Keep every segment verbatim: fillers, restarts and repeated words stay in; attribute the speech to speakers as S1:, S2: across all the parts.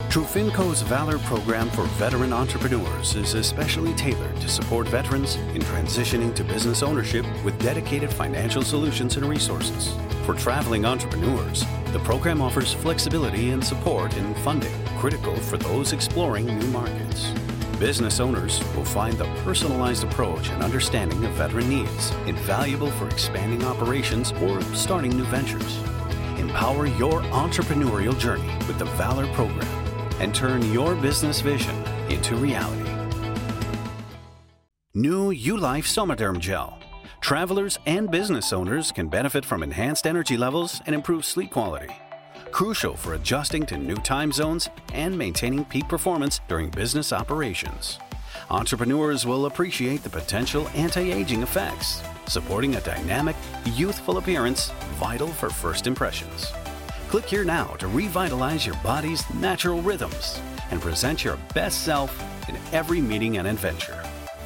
S1: Trufinco's Valor program for veteran entrepreneurs is especially tailored to support veterans in transitioning to business ownership with dedicated financial solutions and resources. For traveling entrepreneurs, the program offers flexibility and support in funding, critical for those exploring new markets. Business owners will find the personalized approach and understanding of veteran needs invaluable for expanding operations or starting new ventures. Empower your entrepreneurial journey with the Valor program and turn your business vision into reality. New U-Life Somaderm Gel. Travelers and business owners can benefit from enhanced energy levels and improved sleep quality. Crucial for adjusting to new time zones and maintaining peak performance during business operations. Entrepreneurs will appreciate the potential anti-aging effects, supporting a dynamic, youthful appearance vital for first impressions. Click here now to revitalize your body's natural rhythms and present your best self in every meeting and adventure.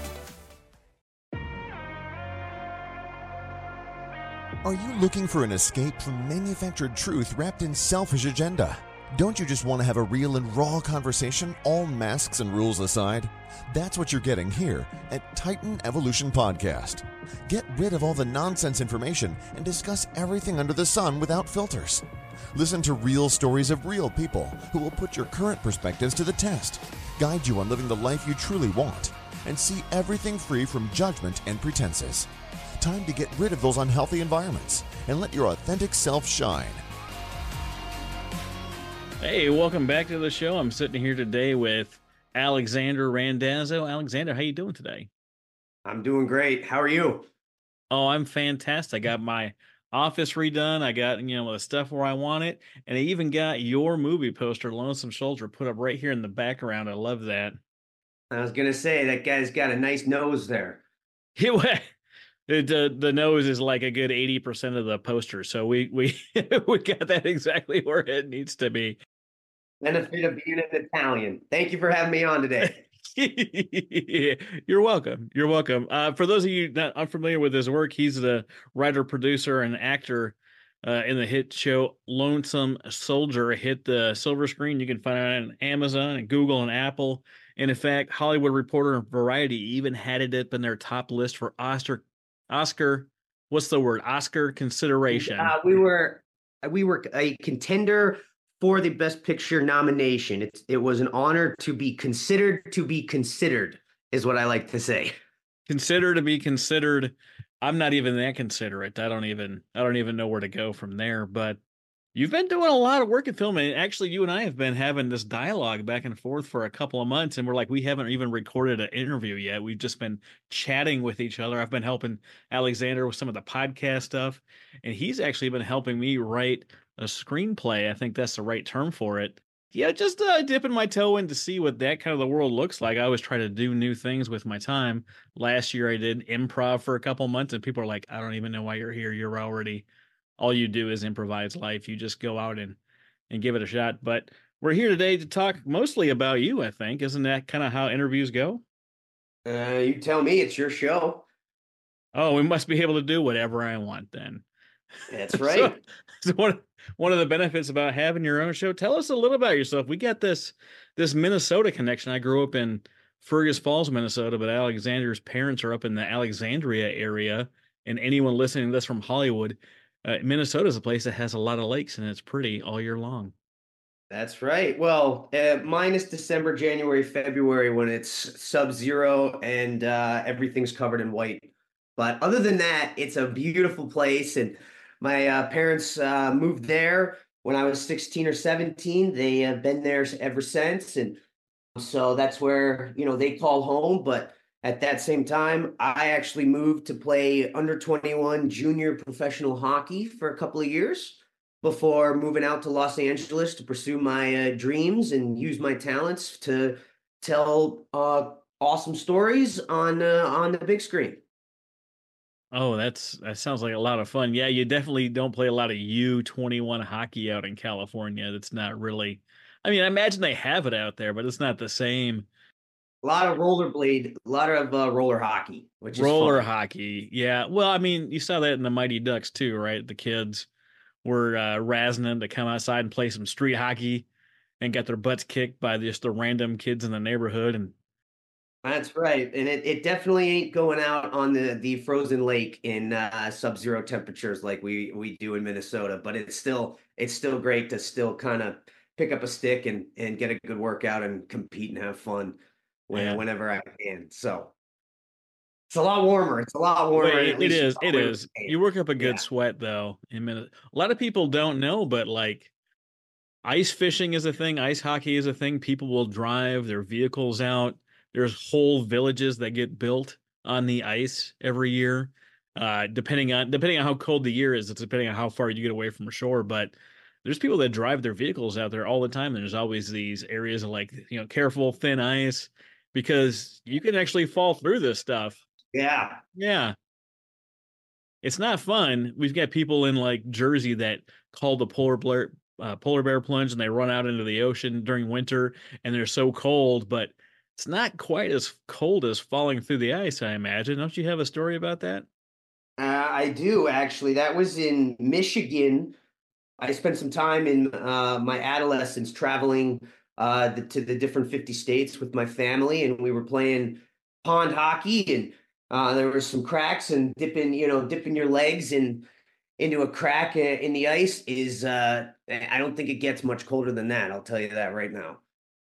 S2: Are you looking for an escape from manufactured truth wrapped in selfish agenda? Don't you just want to have a real and raw conversation, all masks and rules aside? That's what you're getting here at Titan Evolution Podcast. Get rid of all the nonsense information and discuss everything under the sun without filters. Listen to real stories of real people who will put your current perspectives to the test, guide you on living the life you truly want, and see everything free from judgment and pretenses. Time to get rid of those unhealthy environments and let your authentic self shine.
S3: Hey, welcome back to the show. I'm sitting here today with Alexander Randazzo. Alexander, how you doing today?
S4: I'm doing great. How are you?
S3: Oh, I'm fantastic. I got my office redone. I got, you know, the stuff where I want it. And I even got your movie poster, Lonesome Soldier, put up right here in the background. I love that.
S4: I was going to say, that guy's got a nice nose there.
S3: It, the, the nose is like a good eighty percent of the poster. So we, we, we got that exactly where it needs to be.
S4: Benefit of being an Italian. Thank you for having me on today.
S3: You're welcome. You're welcome. Uh, for those of you not unfamiliar with his work, he's the writer, producer, and actor uh, in the hit show Lonesome Soldier. Hit the silver screen. You can find it on Amazon and Google and Apple. And in fact, Hollywood Reporter and Variety even had it up in their top list for Oscar. Oscar, what's the word? Oscar consideration.
S4: Uh, we were we were a contender for the Best Picture nomination. It, it was an honor to be considered to be considered, is what I like to say.
S3: Consider to be considered. I'm not even that considerate. I don't even I don't even know where to go from there. But you've been doing a lot of work in film. And actually, you and I have been having this dialogue back and forth for a couple of months. And we're like, we haven't even recorded an interview yet. We've just been chatting with each other. I've been helping Alexander with some of the podcast stuff. And he's actually been helping me write a screenplay. I think that's the right term for it. Yeah, just uh, dipping my toe in to see what that kind of the world looks like. I always try to do new things with my time. Last year I did improv for a couple months and people are like, I don't even know why you're here. You're already, all you do is improvise life. You just go out and, and give it a shot. But we're here today to talk mostly about you, I think. Isn't that kind of how interviews go?
S4: Uh, you tell me, it's your show.
S3: Oh, we must be able to do whatever I want then.
S4: That's right.
S3: so, so one, one of the benefits about having your own show, tell us a little about yourself. We got this this Minnesota connection. I grew up in Fergus Falls, Minnesota, but Alexander's parents are up in the Alexandria area. And anyone listening to this from Hollywood, uh, Minnesota is a place that has a lot of lakes and it's pretty all year long.
S4: That's right. Well, uh, minus December, January, February when it's sub-zero and uh, everything's covered in white. But other than that, it's a beautiful place. And my uh, parents uh, moved there when I was sixteen or seventeen. They have been there ever since. And so that's where, you know, they call home. But at that same time, I actually moved to play under twenty-one junior professional hockey for a couple of years before moving out to Los Angeles to pursue my uh, dreams and use my talents to tell uh, awesome stories on uh, on the big screen.
S3: Oh, that's that sounds like a lot of fun. Yeah, you definitely don't play a lot of U twenty-one hockey out in California. That's not really, I mean, I imagine they have it out there, but it's not the same.
S4: A lot of rollerblade, a lot of uh, roller hockey, which is
S3: roller
S4: fun.
S3: hockey. Yeah. Well, I mean, you saw that in the Mighty Ducks too, right? The kids were uh, razzing them to come outside and play some street hockey. and got their butts kicked by just the random kids in the neighborhood. And
S4: That's right, and it, it definitely ain't going out on the the frozen lake in uh, sub-zero temperatures like we we do in Minnesota. But it's still it's still great to still kind of pick up a stick and and get a good workout and compete and have fun when,
S3: yeah,
S4: whenever I can. So it's a lot warmer. It's a lot warmer.
S3: well,
S4: and
S3: it,
S4: at
S3: it
S4: least
S3: is,
S4: it's
S3: it
S4: not
S3: is. You work up a good
S4: Yeah.
S3: sweat though. In minute, a lot of people don't know, but like ice fishing is a thing, ice hockey is a thing. People will drive their vehicles out. There's whole villages that get built on the ice every year. Uh, depending on depending on how cold the year is, it's depending on how far you get away from shore. But there's people that drive their vehicles out there all the time. And there's always these areas of like, you know, careful, thin ice, because you can actually fall through this stuff.
S4: Yeah.
S3: Yeah. It's not fun. We've got people in like Jersey that call the polar bear uh, polar bear plunge, and they run out into the ocean during winter, and they're so cold, but it's not quite as cold as falling through the ice, I imagine. Don't you have a story about that?
S4: Uh, I do actually. That was in Michigan. I spent some time in uh, my adolescence traveling uh, the, to the different fifty states with my family, and we were playing pond hockey, and uh, there were some cracks, and dipping, you know, dipping your legs in into a crack i- in the ice is. Uh, I don't think it gets much colder than that. I'll tell you that right now.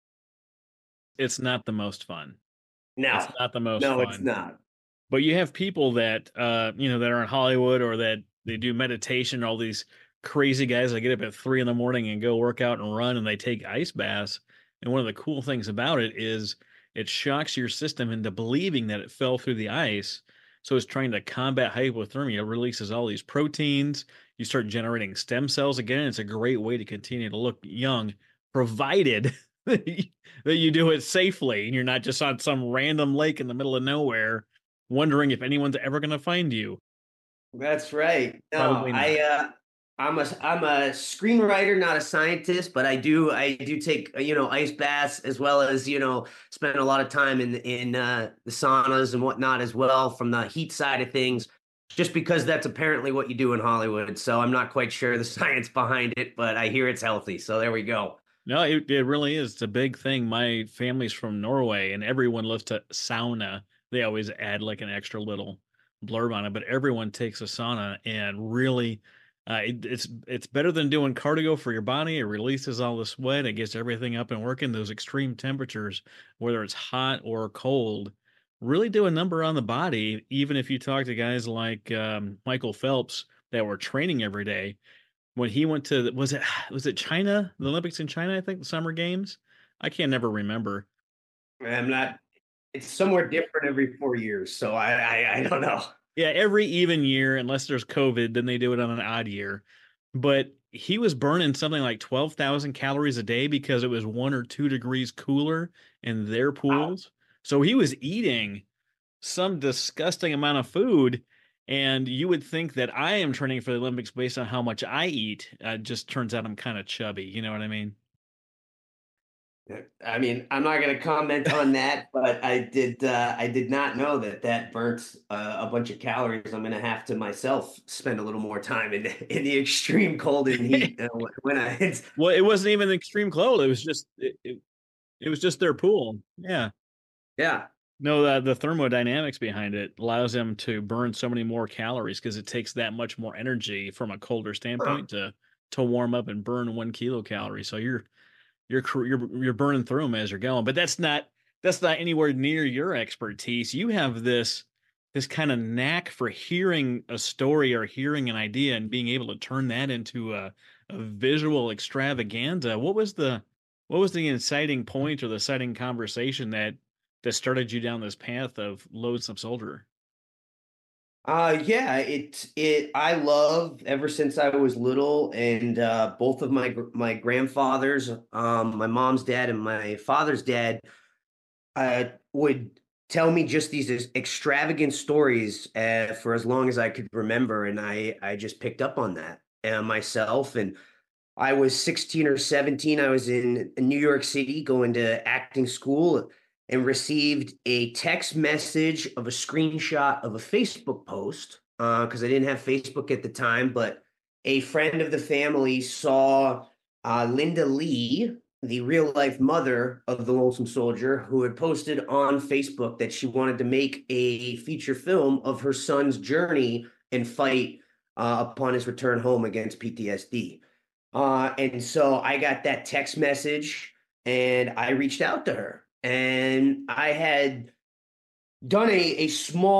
S3: It's not the most fun. It's
S4: No,
S3: not the most
S4: no, it's
S3: fun.
S4: not.
S3: But you have people that uh, you know, that are in Hollywood, or that they do meditation, all these crazy guys that get up at three in the morning and go work out and run, and they take ice baths. And one of the cool things about it is it shocks your system into believing that it fell through the ice. So it's trying to combat hypothermia. It releases all these proteins. You start generating stem cells again. It's a great way to continue to look young, provided that you that you do it safely and you're not just on some random lake in the middle of nowhere wondering if anyone's ever going to find you.
S4: That's right. No,
S3: Probably not.
S4: I uh I'm a I'm a screenwriter, not a scientist, but I do I do take uh, you know, ice baths, as well as, you know, spend a lot of time in in uh the saunas and whatnot as well, from the heat side of things, just because that's apparently what you do in Hollywood. So I'm not quite sure the science behind it, but I hear it's healthy. So there we go.
S3: No, it, it really is. It's a big thing. My family's from Norway, and everyone loves to sauna. They always add like an extra little blurb on it, but everyone takes a sauna, and really, uh, it, it's it's better than doing cardio for your body. It releases all the sweat. It gets everything up and working. Those extreme temperatures, whether it's hot or cold, really do a number on the body. Even if you talk to guys like um, Michael Phelps that were training every day, when he went to the, was it was it China, the Olympics in China, I think, the Summer Games? I can't never remember.
S4: I'm not It's somewhere different every four years, so I I, I don't know.
S3: Yeah, every even year, unless there's COVID, then they do it on an odd year. But he was burning something like twelve thousand calories a day because it was one or two degrees cooler in their
S4: Wow.
S3: pools. So he was eating some disgusting amount of food. And you would think that I am training for the Olympics based on how much I eat. Uh, just turns out I'm kind of chubby. You know what I mean?
S4: I mean, I'm not going to comment on that, but I did. Uh, I did not know that that burnt uh, a bunch of calories. I'm going to have to myself spend a little more time in in the extreme cold and heat uh, when I. It's,
S3: Well, it wasn't even extreme cold. It was just it, it, it was just their pool. Yeah.
S4: yeah,
S3: No, the, the thermodynamics behind it allows them to burn so many more calories because it takes that much more energy from a colder
S4: huh.
S3: standpoint to to warm up and burn one kilocalorie. So you're you're cr- you're you're burning through them as you're going. But that's not that's not anywhere near your expertise. You have this this kind of knack for hearing a story or hearing an idea and being able to turn that into a, a visual extravaganza. What was the what was the inciting point or the inciting conversation that that started you down this path of Loathsome Soldier?
S4: Uh, yeah, it it I love ever since I was little, and uh, both of my gr- my grandfathers, um, my mom's dad and my father's dad, uh, would tell me just these ex- extravagant stories uh, for as long as I could remember, and I I just picked up on that uh, myself. And I was sixteen or seventeen. I was in New York City going to acting school, and received a text message of a screenshot of a Facebook post because I didn't have Facebook at the time, but a friend of the family saw uh, Linda Lee. the real life mother of the Lonesome Soldier, who had posted on Facebook that she wanted to make a feature film of her son's journey and fight uh, upon his return home against P T S D. Uh, and so I got that text message and I reached out to her, and I had done a, a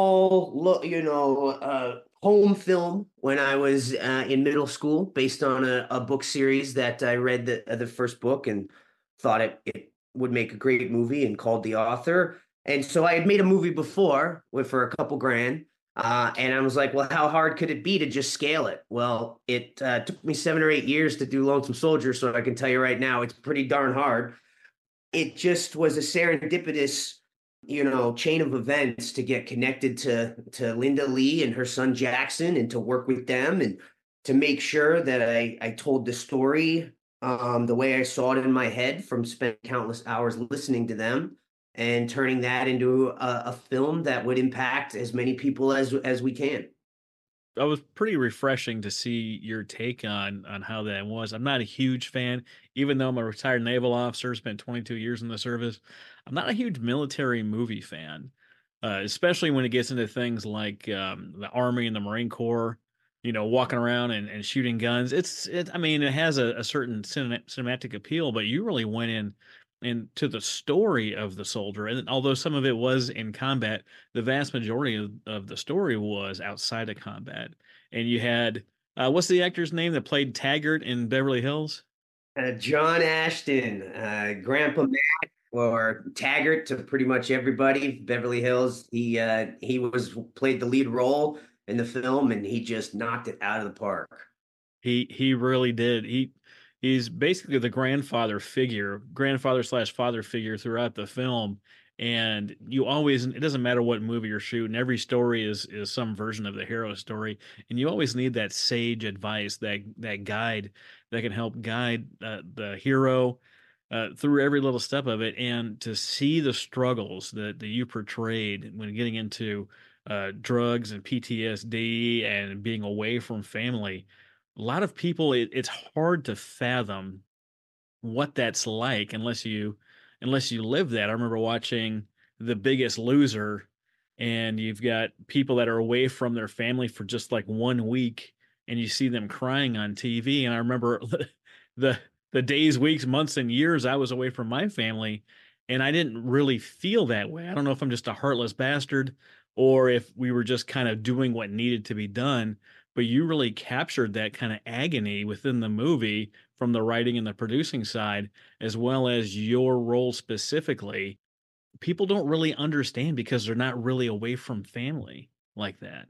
S4: small, you know, uh, home film when I was uh, in middle school based on a, a book series that I read the, uh, the first book and thought it, it would make a great movie, and called the author. And so I had made a movie before with for a couple grand. Uh, and I was like, well, how hard could it be to just scale it? Well, it uh, took me seven or eight years to do Lonesome Soldier, so I can tell you right now, it's pretty darn hard. It just was a serendipitous, you know, chain of events to get connected to to Linda Lee and her son Jackson, and to work with them, and to make sure that I I told the story um, the way I saw it in my head from spending countless hours listening to them, and turning that into a, a film that would impact as many people as as we can.
S3: That was pretty refreshing to see your take on on how that was. I'm not a huge fan, even though I'm a retired naval officer, spent twenty-two years in the service. I'm not a huge military movie fan, uh, especially when it gets into things like um, the Army and the Marine Corps. You know, walking around and, and shooting guns. It's it. I mean, it has a, a certain cinema, cinematic appeal, but you really went in into the story of the soldier. And although some of it was in combat, the vast majority of, of the story was outside of combat. And you had uh, what's the actor's name that played Taggart in Beverly Hills?
S4: Uh, John Ashton, uh, Grandpa Mac, or Taggart to pretty much everybody. Beverly Hills. He uh, he was played the lead role in the film, and he just knocked it out of the park.
S3: He he really did. He he's basically the grandfather figure, grandfather slash father figure throughout the film. And you always, it doesn't matter what movie you're shooting, every story is is some version of the hero story, and you always need that sage advice, that that guide that can help guide uh, the hero uh, through every little step of it. And to see the struggles that, that you portrayed when getting into uh, drugs and P T S D and being away from family, a lot of people, it, it's hard to fathom what that's like unless you unless you live that. I remember watching The Biggest Loser, and you've got people that are away from their family for just like one week, and you see them crying on T V. And I remember the the days, weeks, months, and years I was away from my family, and I didn't really feel that way. I don't know if I'm just a heartless bastard or if we were just kind of doing what needed to be done, but you really captured that kind of agony within the movie from the writing and the producing side, as well as your role specifically. People don't really understand because they're not really away from family like that.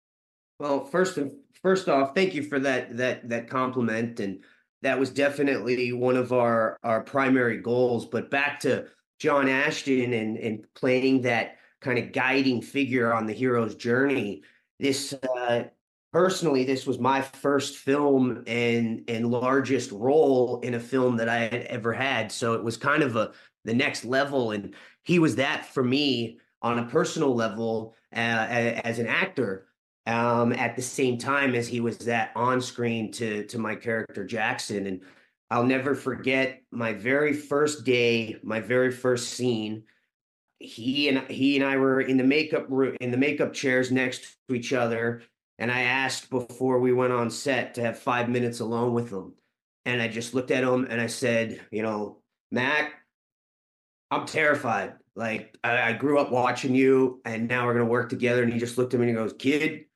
S4: Well, first and first off, thank you for that that that compliment, and that was definitely one of our our primary goals. But back to John Ashton and and playing that kind of guiding figure on the hero's journey. This uh, personally, this was my first film and and largest role in a film that I had ever had. So it was kind of a the next level, and he was that for me on a personal level uh, as an actor. Um, at the same time as he was that on screen to to my character Jackson. And I'll never forget my very first day, my very first scene. He and he and I were in the makeup room, in the makeup chairs next to each other, and I asked before we went on set to have five minutes alone with him. And I just looked at him and I said, you know, Mac, I'm terrified. Like I, I grew up watching you, and now we're gonna work together. And he just looked at me and he goes, kid,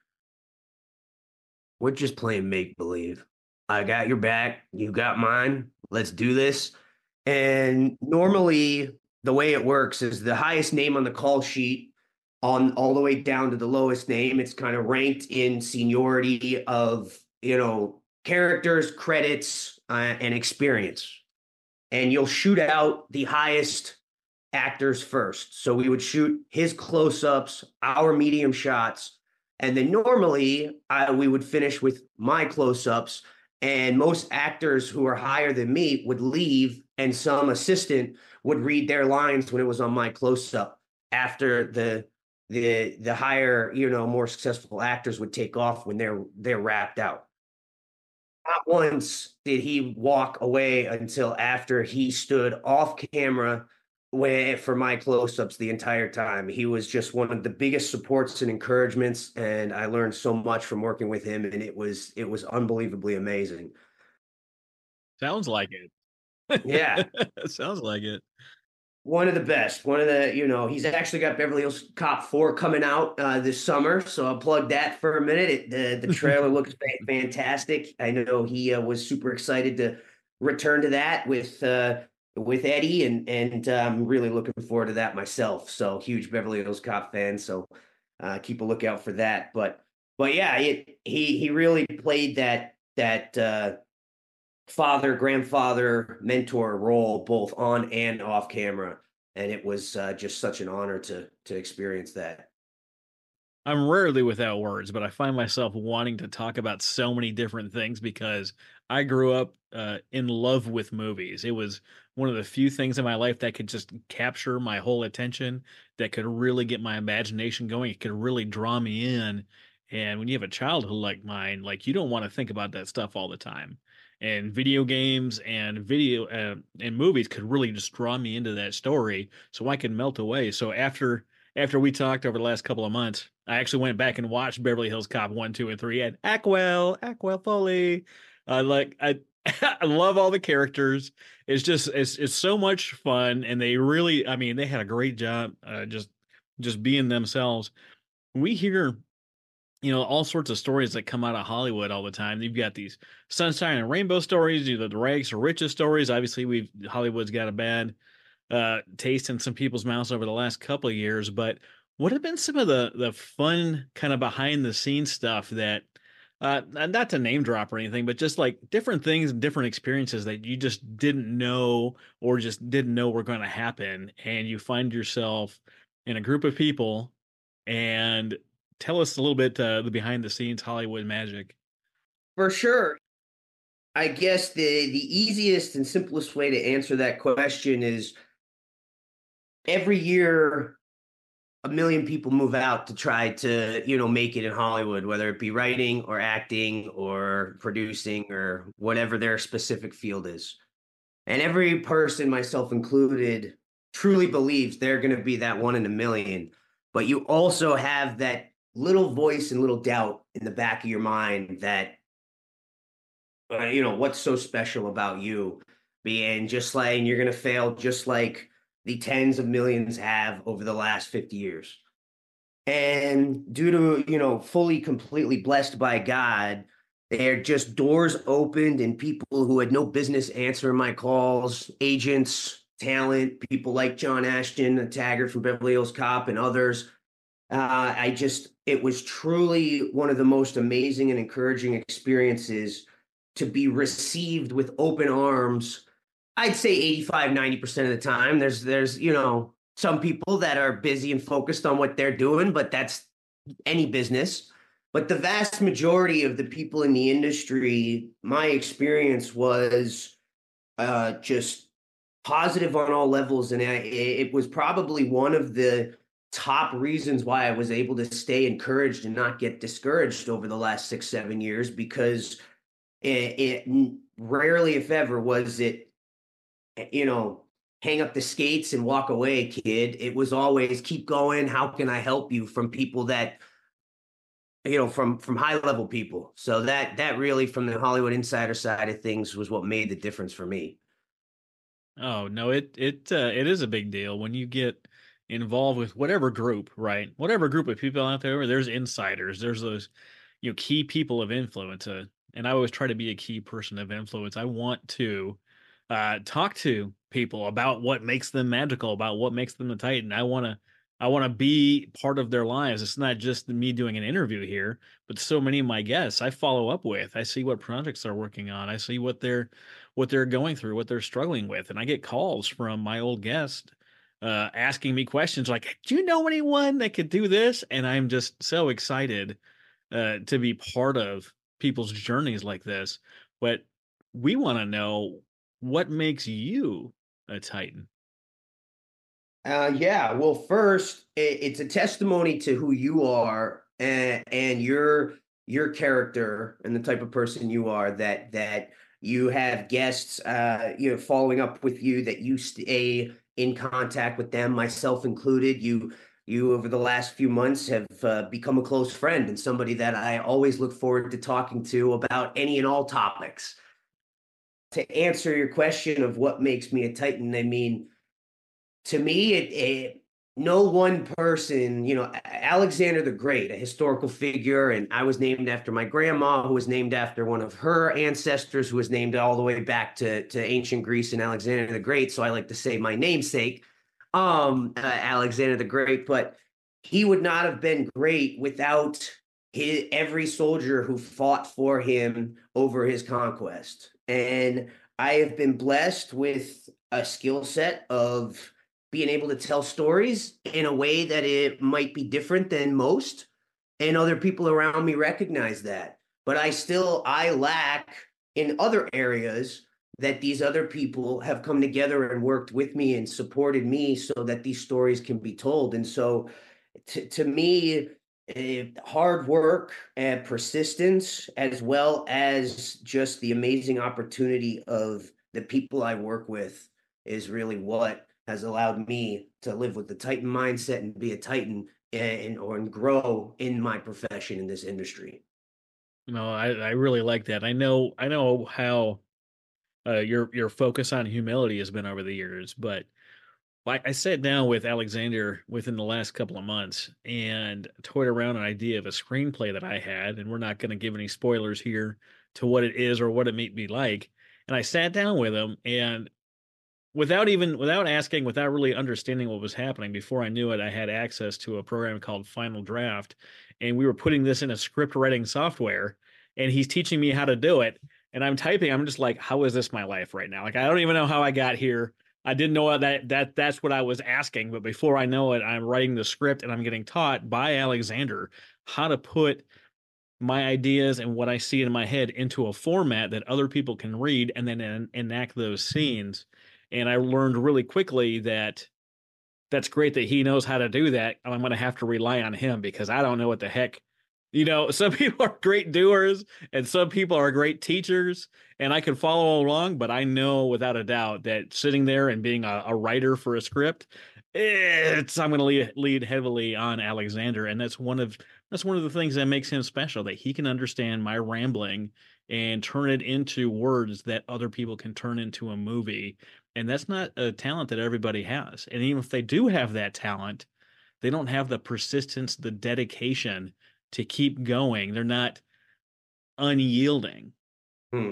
S4: we're just playing make believe. I got your back. You got mine. Let's do this. And normally, the way it works is the highest name on the call sheet, on all the way down to the lowest name. It's kind of ranked in seniority of, you know, characters, credits, uh, and experience. And you'll shoot out the highest actors first. So we would shoot his close-ups, our medium shots. And then normally I, we would finish with my close-ups, and most actors who are higher than me would leave, and some assistant would read their lines when it was on my close-up after the the the higher, you know, more successful actors would take off when they're they're wrapped out. not once did he walk away until after he stood off camera where for my close-ups the entire time. He was just one of the biggest supports and encouragements, and I learned so much from working with him, and it was it was unbelievably amazing.
S3: Sounds like it.
S4: Yeah.
S3: Sounds like it.
S4: One of the best. One of the, you know, he's actually got Beverly Hills Cop four coming out uh, this summer, so I'll plug that for a minute. It, the the trailer looks fa- fantastic. I know he uh, was super excited to return to that with uh, with Eddie, and and I'm really looking forward to that myself. So huge Beverly Hills Cop fan. So uh, keep a lookout for that. But but yeah, it, he he really played that that. Uh, father, grandfather, mentor role, both on and off camera. And it was uh, just such an honor to to experience that.
S3: I'm rarely without words, but I find myself wanting to talk about so many different things because I grew up uh, in love with movies. It was one of the few things in my life that could just capture my whole attention, that could really get my imagination going. It could really draw me in. And when you have a childhood like mine, like you don't want to think about that stuff all the time. And video games and video uh, and movies could really just draw me into that story, so I could melt away. So after after we talked over the last couple of months, I actually went back and watched Beverly Hills Cop one, two, and three. And Ackwell, Ackwell Foley. Uh, like I, I love all the characters. It's just it's it's so much fun, and they really, I mean, they had a great job, uh, just just being themselves. We hear, you know, all sorts of stories that come out of Hollywood all the time. You've got these sunshine and rainbow stories, you know, the rags to riches stories. Obviously, we've Hollywood's got a bad uh, taste in some people's mouths over the last couple of years. But what have been some of the the fun kind of behind the scenes stuff that, uh, not to name drop or anything, but just like different things and different experiences that you just didn't know or just didn't know were going to happen, and you find yourself in a group of people and tell us a little bit uh, the behind the scenes Hollywood magic.
S4: For sure. I guess the the easiest and simplest way to answer that question is every year a million people move out to try to, you know, make it in Hollywood, whether it be writing or acting or producing or whatever their specific field is. And every person, myself included, truly believes they're going to be that one in a million. But you also have that little voice and little doubt in the back of your mind that, uh, you know, what's so special about you? Being just like, and you're going to fail just like the tens of millions have over the last fifty years. And due to, you know, fully, completely blessed by God, they're just doors opened and people who had no business answering my calls, agents, talent, people like John Ashton, Taggart from Beverly Hills Cop, and others. Uh, I just, it was truly one of the most amazing and encouraging experiences to be received with open arms. I'd say eighty-five, ninety percent of the time. There's, there's, you know, some people that are busy and focused on what they're doing, but that's any business. But the vast majority of the people in the industry, my experience was uh, just positive on all levels. And I, it was probably one of the top reasons why I was able to stay encouraged and not get discouraged over the last six, seven years, because it, it rarely, if ever, was it, you know, hang up the skates and walk away, kid. It was always keep going. How can I help you, from people that, you know, from from high level people. So that that really, from the Hollywood insider side of things, was what made the difference for me.
S3: Oh no, it it uh, it is a big deal when you get involved with whatever group, right? Whatever group of people out there. There's insiders. There's those, you know, key people of influence. Uh, and I always try to be a key person of influence. I want to uh, talk to people about what makes them magical, about what makes them a Titan. I want to I want to be part of their lives. It's not just me doing an interview here, but so many of my guests I follow up with. I see what projects they're working on. I see what they're what they're going through, what they're struggling with, and I get calls from my old guests uh, asking me questions like, "Do you know anyone that could do this?" And I'm just so excited uh, to be part of people's journeys like this. But we want to know what makes you a Titan.
S4: Uh, yeah. Well, first, it, it's a testimony to who you are and, and your your character and the type of person you are, that that you have guests, uh, you know, following up with you, that you stay in contact with them, myself included. You you over the last few months have uh, become a close friend and somebody that I always look forward to talking to about any and all topics. To answer your question of what makes me a Titan, I mean, to me, it, it no one person, you know, Alexander the Great, a historical figure, and I was named after my grandma, who was named after one of her ancestors, who was named all the way back to, to ancient Greece and Alexander the Great. So I like to say my namesake, um, uh, Alexander the Great, but he would not have been great without his, every soldier who fought for him over his conquest. And I have been blessed with a skill set of being able to tell stories in a way that it might be different than most, and other people around me recognize that. But I still, I lack in other areas that these other people have come together and worked with me and supported me so that these stories can be told. And so to, to me, uh, hard work and persistence, as well as just the amazing opportunity of the people I work with, is really what has allowed me to live with the Titan mindset and be a Titan and or and grow in my profession in this industry.
S3: No, I, I really like that. I know I know how uh, your your focus on humility has been over the years, but like I sat down with Alexander within the last couple of months and toyed around an idea of a screenplay that I had, and we're not going to give any spoilers here to what it is or what it may be like. And I sat down with him, and without even without asking, without really understanding what was happening, before I knew it, I had access to a program called Final Draft, and we were putting this in a script writing software, and he's teaching me how to do it. And I'm typing, I'm just like, how is this my life right now? Like, I don't even know how I got here. I didn't know that that that's what I was asking, but before I know it, I'm writing the script and I'm getting taught by Alexander how to put my ideas and what I see in my head into a format that other people can read and then en- enact those scenes. And I learned really quickly that that's great that he knows how to do that. I'm going to have to rely on him because I don't know what the heck. You know, some people are great doers and some people are great teachers, and I can follow along, but I know without a doubt that sitting there and being a, a writer for a script, it's I'm going to lead, lead heavily on Alexander, and that's one of that's one of the things that makes him special, that he can understand my rambling and turn it into words that other people can turn into a movie. And that's not a talent that everybody has. And even if they do have that talent, they don't have the persistence, the dedication to keep going. They're not unyielding.
S4: Hmm.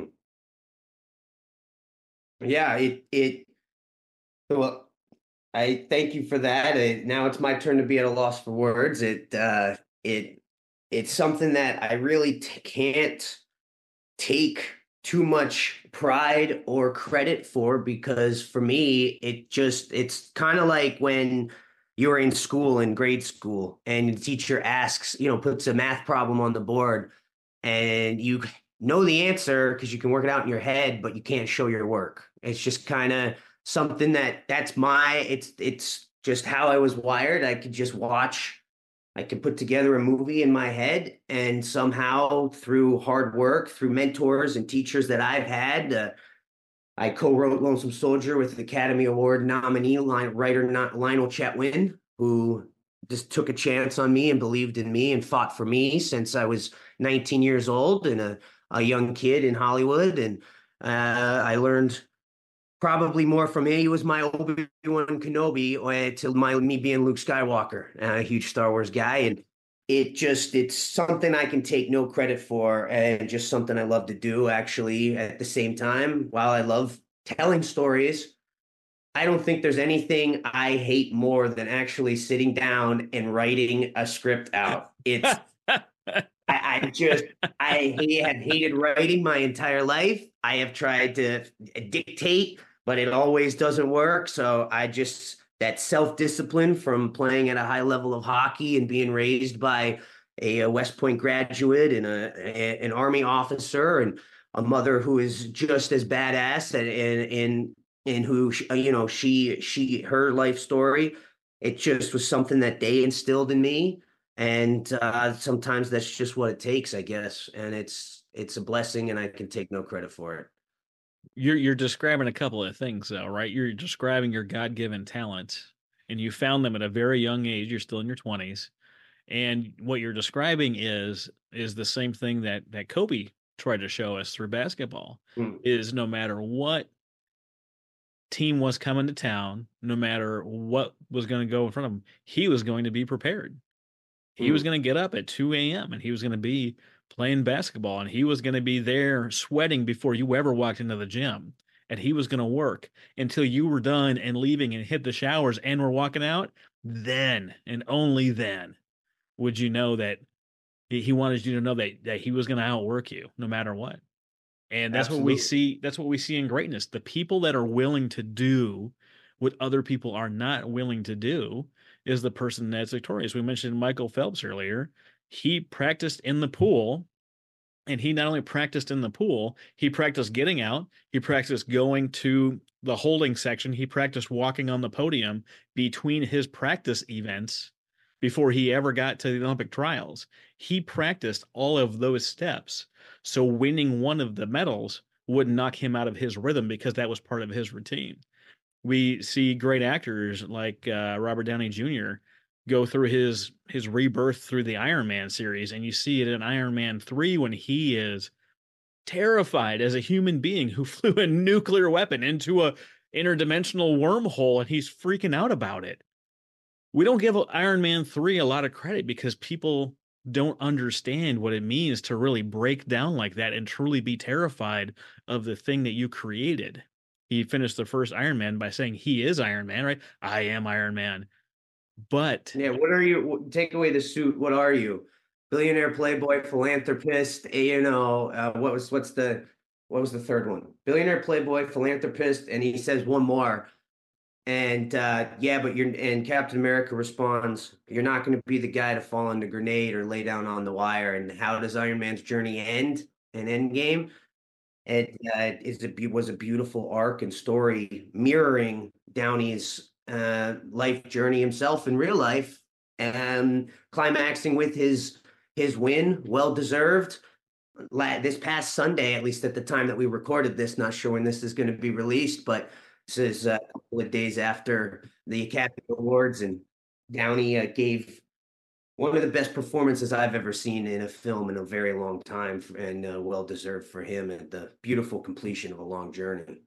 S4: Yeah, it it well, I thank you for that. Uh, now it's my turn to be at a loss for words. It uh it it's something that I really t- can't take too much pride or credit for, because for me it just it's kind of like when you're in school, in grade school, and the teacher asks, you know, puts a math problem on the board, and you know the answer because you can work it out in your head, but you can't show your work. It's just kind of something that that's my it's it's just how I was wired. I could just watch, I could put together a movie in my head, and somehow through hard work, through mentors and teachers that I've had, uh, I co-wrote Lonesome Soldier with Academy Award nominee line, writer not Lionel Chetwin, who just took a chance on me and believed in me and fought for me since I was nineteen years old and a, a young kid in Hollywood. And uh, I learned probably more from him. He was my Obi-Wan Kenobi uh, to my me being Luke Skywalker, uh, a huge Star Wars guy. And it just it's something I can take no credit for, and just something I love to do. Actually, at the same time, while I love telling stories, I don't think there's anything I hate more than actually sitting down and writing a script out. It's I, I just I hate, have hated writing my entire life. I have tried to dictate, but it always doesn't work. So I just that self-discipline from playing at a high level of hockey and being raised by a, a West Point graduate and a, a an Army officer and a mother who is just as badass and and and, and who you know she she her life story. It just was something that they instilled in me. And uh, sometimes that's just what it takes, I guess. And it's it's a blessing, and I can take no credit for it.
S3: You're you're describing a couple of things though, right? You're describing your God-given talents, and you found them at a very young age. You're still in your twenties. And what you're describing is is the same thing that that Kobe tried to show us through basketball,
S4: Mm,
S3: is no matter what team was coming to town, no matter what was going to go in front of him, he was going to be prepared. He was
S4: mm.
S3: going to get up at two a m and he was going to be playing basketball, and he was going to be there sweating before you ever walked into the gym. And he was going to work until you were done and leaving and hit the showers and were walking out. Then and only then would you know that he he wanted you to know that that he was going to outwork you no matter what. And that's what we
S4: Absolutely.
S3: see that's what we see in greatness. The people that are willing to do what other people are not willing to do is the person that's victorious. We mentioned Michael Phelps earlier. He practiced in the pool, and he not only practiced in the pool, he practiced getting out, he practiced going to the holding section, he practiced walking on the podium between his practice events before he ever got to the Olympic trials. He practiced all of those steps. So winning one of the medals wouldn't knock him out of his rhythm because that was part of his routine. We see great actors like uh, Robert Downey Junior go through his his rebirth through the Iron Man series, and you see it in Iron Man three when he is terrified as a human being who flew a nuclear weapon into a interdimensional wormhole, and he's freaking out about it. We don't give Iron Man three a lot of credit because people don't understand what it means to really break down like that and truly be terrified of the thing that you created. He finished the first Iron Man by saying he is Iron Man, right? I am Iron Man. But
S4: Yeah, what are you? wh- Take away the suit. What are you? Billionaire, playboy, philanthropist. eh, You know, uh, what was what's the what was the third one? Billionaire, playboy, philanthropist, and he says one more. And uh, yeah, but you're and Captain America responds, "You're not going to be the guy to fall on the grenade or lay down on the wire." And how does Iron Man's journey end? An Endgame. It uh, is a beau- was a beautiful arc and story mirroring Downey's uh, life journey himself in real life, and climaxing with his his win, well deserved. La- This past Sunday, at least at the time that we recorded this, not sure when this is going to be released, but this is uh, a couple of days after the Academy Awards, and Downey uh, gave one of the best performances I've ever seen in a film in a very long time, and uh, well deserved for him, and the beautiful completion of a long journey.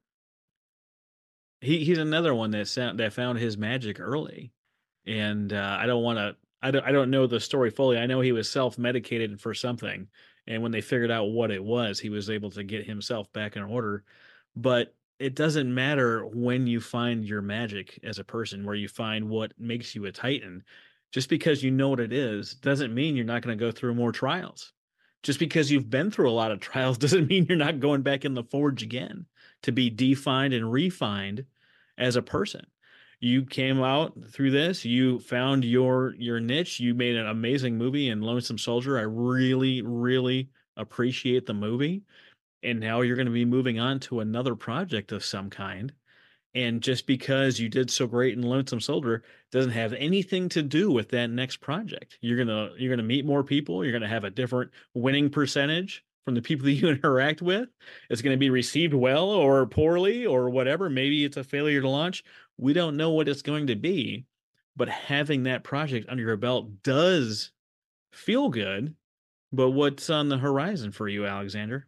S3: he he's another one that sound that found his magic early. And uh, I don't want to. I don't. I don't know the story fully. I know he was self-medicated for something, and when they figured out what it was, he was able to get himself back in order. But it doesn't matter when you find your magic as a person, where you find what makes you a titan. Just because you know what it is doesn't mean you're not going to go through more trials. Just because you've been through a lot of trials doesn't mean you're not going back in the forge again to be defined and refined as a person. You came out through this, you found your your niche, you made an amazing movie in Lonesome Soldier. I really, really appreciate the movie. And now you're going to be moving on to another project of some kind. And just because you did so great in Lonesome Soldier doesn't have anything to do with that next project. You're gonna you're gonna meet more people. You're gonna have a different winning percentage from the people that you interact with. It's gonna be received well or poorly or whatever. Maybe it's a failure to launch. We don't know what it's going to be, but having that project under your belt does feel good. But what's on the horizon for you, Alexander?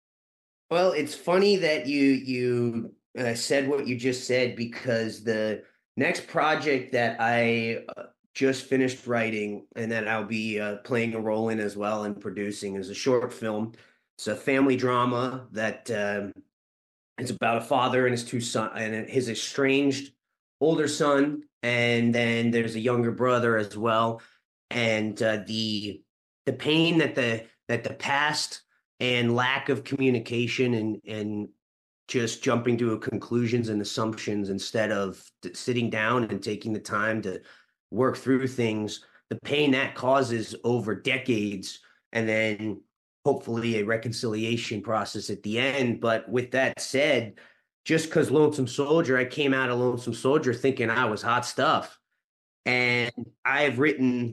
S4: Well, it's funny that you you uh, said what you just said, because the next project that I uh, just finished writing and that I'll be uh, playing a role in as well and producing is a short film. It's a family drama that um, it's about a father and his two son and his estranged older son, and then there's a younger brother as well, and uh, the the pain that the that the past and lack of communication and and just jumping to conclusions and assumptions instead of t- sitting down and taking the time to work through things, the pain that causes over decades, and then hopefully a reconciliation process at the end. But with that said, just because Lonesome Soldier, I came out of Lonesome Soldier thinking I was hot stuff. And I've written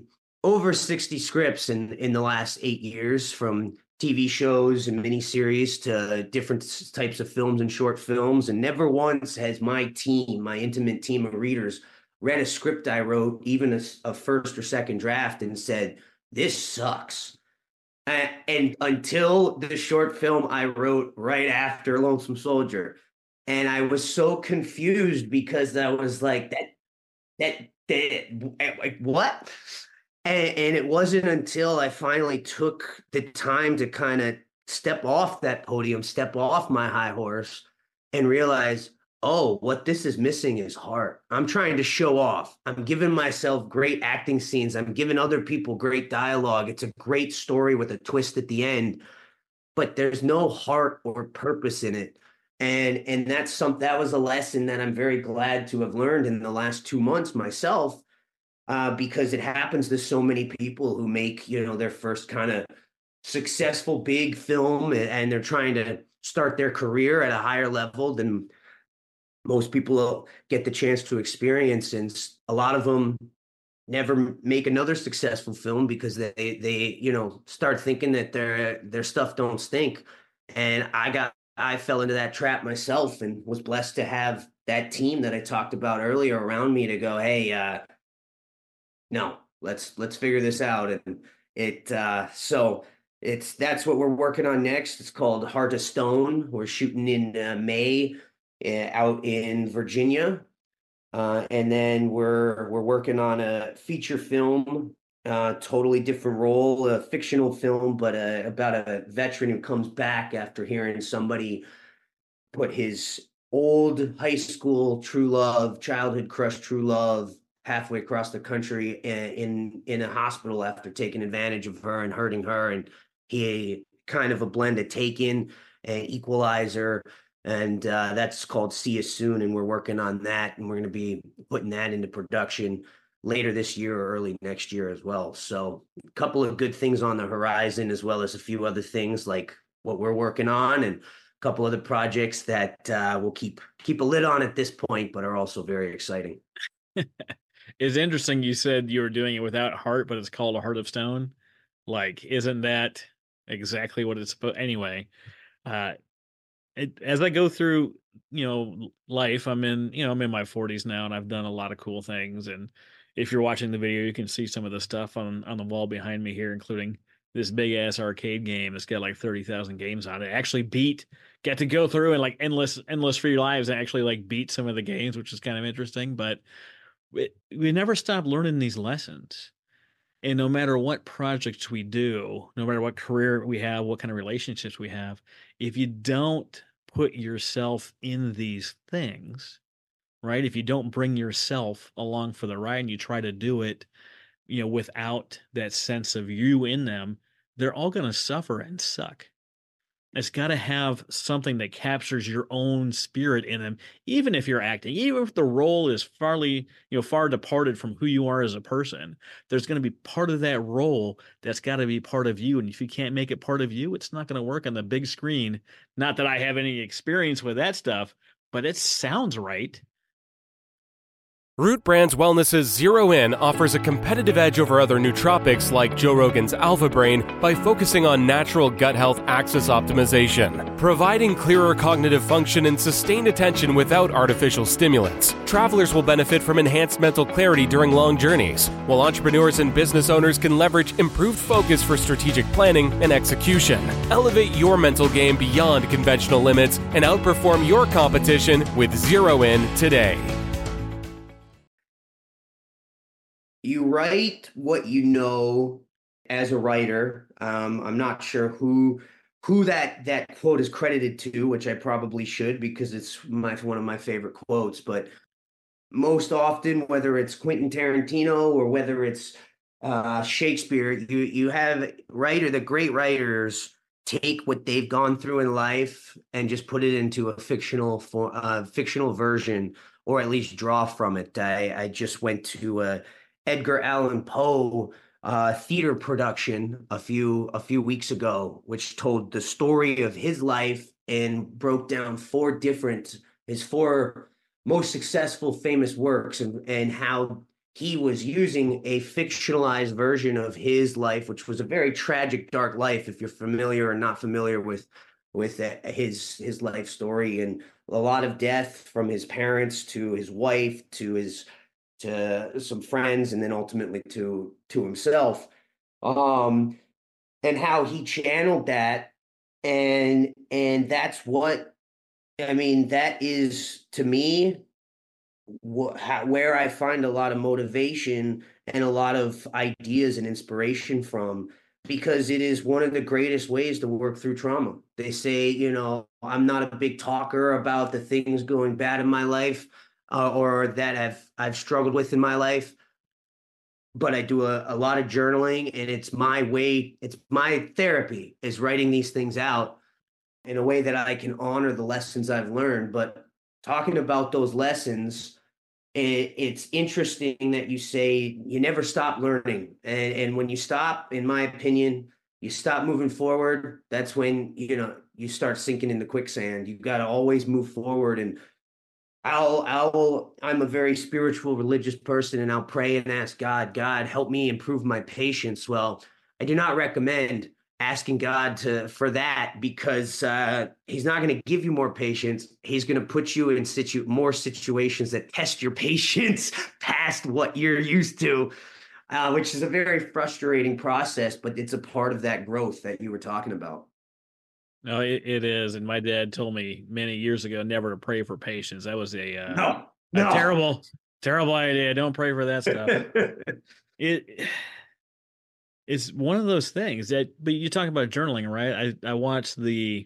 S4: over sixty scripts in in the last eight years, from T V shows and miniseries to different types of films and short films. And never once has my team, my intimate team of readers, read a script I wrote, even a, a first or second draft, and said, "This sucks." And, and until the short film I wrote right after Lonesome Soldier. And I was so confused because I was like, that, that, that, like, what? And, and it wasn't until I finally took the time to kind of step off that podium, step off my high horse, and realize, oh, what this is missing is heart. I'm trying to show off. I'm giving myself great acting scenes. I'm giving other people great dialogue. It's a great story with a twist at the end, but there's no heart or purpose in it. And and that's some that was a lesson that I'm very glad to have learned in the last two months myself. Uh, because it happens to so many people who make, you know, their first kind of successful big film, and they're trying to start their career at a higher level than most people get the chance to experience. And a lot of them never make another successful film because they, they, you know, start thinking that their, their stuff don't stink. And I got, I fell into that trap myself, and was blessed to have that team that I talked about earlier around me to go, hey, uh, no, let's let's figure this out. And it uh, so it's that's what we're working on next. It's called Heart of Stone. We're shooting in uh, May uh, out in Virginia, uh, and then we're we're working on a feature film, uh, totally different role, a fictional film, but uh, about a veteran who comes back after hearing somebody put his old high school true love, childhood crush, true love, halfway across the country in in a hospital after taking advantage of her and hurting her. And he kind of a blend of Taken and Equalizer, and uh, that's called See You Soon. And we're working on that, and we're going to be putting that into production later this year or early next year as well. So a couple of good things on the horizon, as well as a few other things like what we're working on, and a couple other projects that uh, will keep keep a lid on at this point, but are also very exciting.
S3: It's interesting you said you were doing it without heart, but it's called A Heart of Stone. Like, isn't that exactly what it's supposed? Anyway, uh, it, as I go through, you know, life, I'm in, you know, I'm in my forties now, and I've done a lot of cool things. And if you're watching the video, you can see some of the stuff on on the wall behind me here, including this big ass arcade game. It's got like thirty thousand games on it. I actually beat, get to go through and like endless, endless free lives, and actually like beat some of the games, which is kind of interesting. But we, we never stop learning these lessons. And no matter what projects we do, no matter what career we have, what kind of relationships we have, if you don't put yourself in these things, right? If you don't bring yourself along for the ride and you try to do it, you know, without that sense of you in them, they're all going to suffer and suck. It's got to have something that captures your own spirit in them, even if you're acting, even if the role is farly, you know, far departed from who you are as a person. There's going to be part of that role that's got to be part of you. And if you can't make it part of you, it's not going to work on the big screen. Not that I have any experience with that stuff, but it sounds right.
S5: Root Brands Wellness's Zero In offers a competitive edge over other nootropics like Joe Rogan's Alpha Brain by focusing on natural gut health axis optimization, providing clearer cognitive function and sustained attention without artificial stimulants. Travelers will benefit from enhanced mental clarity during long journeys, while entrepreneurs and business owners can leverage improved focus for strategic planning and execution. Elevate your mental game beyond conventional limits and outperform your competition with Zero In today.
S4: You write what you know as a writer. Um, I'm not sure who who that that quote is credited to, which I probably should because it's my one of my favorite quotes. But most often, whether it's Quentin Tarantino or whether it's uh, Shakespeare, you you have writer the great writers take what they've gone through in life and just put it into a fictional for uh, fictional version, or at least draw from it. I I just went to a Edgar Allan Poe uh, theater production a few a few weeks ago, which told the story of his life and broke down four different his four most successful famous works, and and how he was using a fictionalized version of his life, which was a very tragic, dark life. If you're familiar or not familiar with with his his life story, and a lot of death from his parents to his wife to his to some friends, and then ultimately to to himself, um, and how he channeled that, and and that's what I mean. That is, to me, wh- how, where I find a lot of motivation and a lot of ideas and inspiration from, because it is one of the greatest ways to work through trauma. They say, you know, I'm not a big talker about the things going bad in my life, uh, or that I've I've struggled with in my life, but I do a, a lot of journaling, and it's my way, it's my therapy is writing these things out in a way that I can honor the lessons I've learned. But talking about those lessons, it, it's interesting that you say you never stop learning. And, and when you stop, in my opinion, you stop moving forward. That's when, you know, you start sinking into quicksand. You've got to always move forward. And I'll, I'll, I'm a very spiritual, religious person, and I'll pray and ask God, God, help me improve my patience. Well, I do not recommend asking God to for that, because uh, he's not going to give you more patience. He's going to put you in situ more situations that test your patience past what you're used to, uh, which is a very frustrating process, but it's a part of that growth that you were talking about.
S3: No, it, it is. And my dad told me many years ago never to pray for patience. That was a uh,
S4: No,
S3: a
S4: no.
S3: terrible, terrible idea. Don't pray for that stuff. it it's one of those things that, but you talk about journaling, right? I I watched the,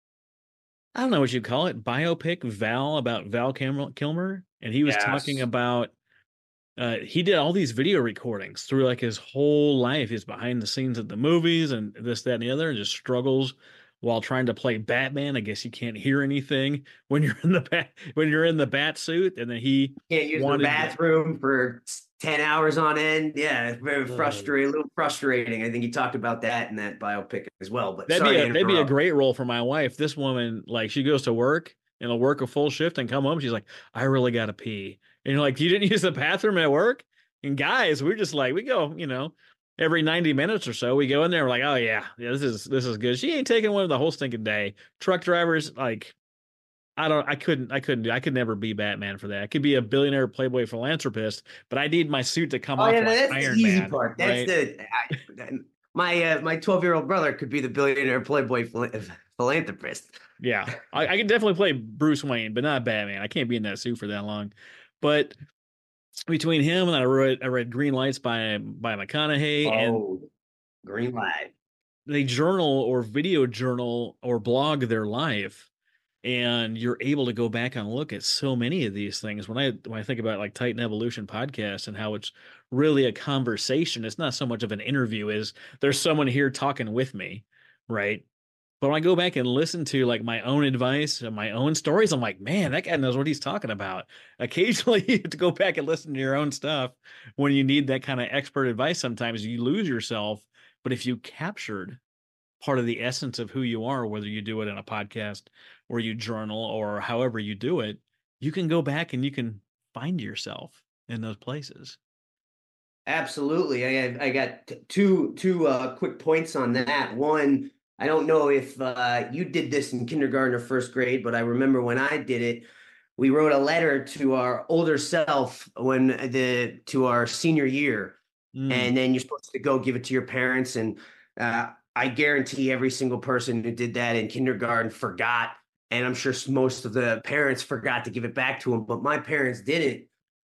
S3: I don't know what you call it, biopic Val, about Val Kilmer, Kilmer and he was talking
S4: Yes.
S3: about uh, he did all these video recordings through like his whole life. He's behind the scenes at the movies and this, that, and the other, and just struggles while trying to play Batman. I guess you can't hear anything when you're in the bat when you're in the bat suit, and then he
S4: Can't use the
S3: wanted to-
S4: bathroom for ten hours on end. Yeah, very
S3: Oh.
S4: frustrating, a little frustrating. I think he talked about that in that biopic as well. But
S3: That'd
S4: sorry
S3: be a,
S4: to
S3: that'd be a
S4: interrupt.
S3: great role for my wife. This woman, like, she goes to work and will work a full shift and come home. She's like, I really got to pee. And you're like, you didn't use the bathroom at work? And guys, we're just like, we go, you know, every ninety minutes or so, we go in there. We're like, oh yeah, yeah, this is, this is good. She ain't taking one of the whole stinking day. Truck drivers, like, I don't, I couldn't, I couldn't do, I could never be Batman for that. I could be a billionaire Playboy philanthropist, but I need my suit to come
S4: Oh
S3: off
S4: yeah,
S3: like
S4: that's
S3: Iron
S4: the easy
S3: Man,
S4: part. That's
S3: right?
S4: the I, my uh, my twelve year old brother could be the billionaire Playboy phil- philanthropist.
S3: Yeah, I, I can definitely play Bruce Wayne, but not Batman. I can't be in that suit for that long. But between him and I read, I read Green Lights by by McConaughey, and
S4: Oh, green light.
S3: they journal or video journal or blog their life, and you're able to go back and look at so many of these things. When I when I think about like Titan Evolution podcast and how it's really a conversation, it's not so much of an interview as there's someone here talking with me, right? But when I go back and listen to like my own advice and my own stories, I'm like, man, that guy knows what he's talking about. Occasionally you have to go back and listen to your own stuff when you need that kind of expert advice. Sometimes you lose yourself. But if you captured part of the essence of who you are, whether you do it in a podcast or you journal or however you do it, you can go back and you can find yourself in those places.
S4: Absolutely. I I got t- two two uh, quick points on that. One, I don't know if uh, you did this in kindergarten or first grade, but I remember when I did it, we wrote a letter to our older self when the to our senior year,
S3: Mm.
S4: and then you're supposed to go give it to your parents. And uh, I guarantee every single person who did that in kindergarten forgot, and I'm sure most of the parents forgot to give it back to them. But my parents did it,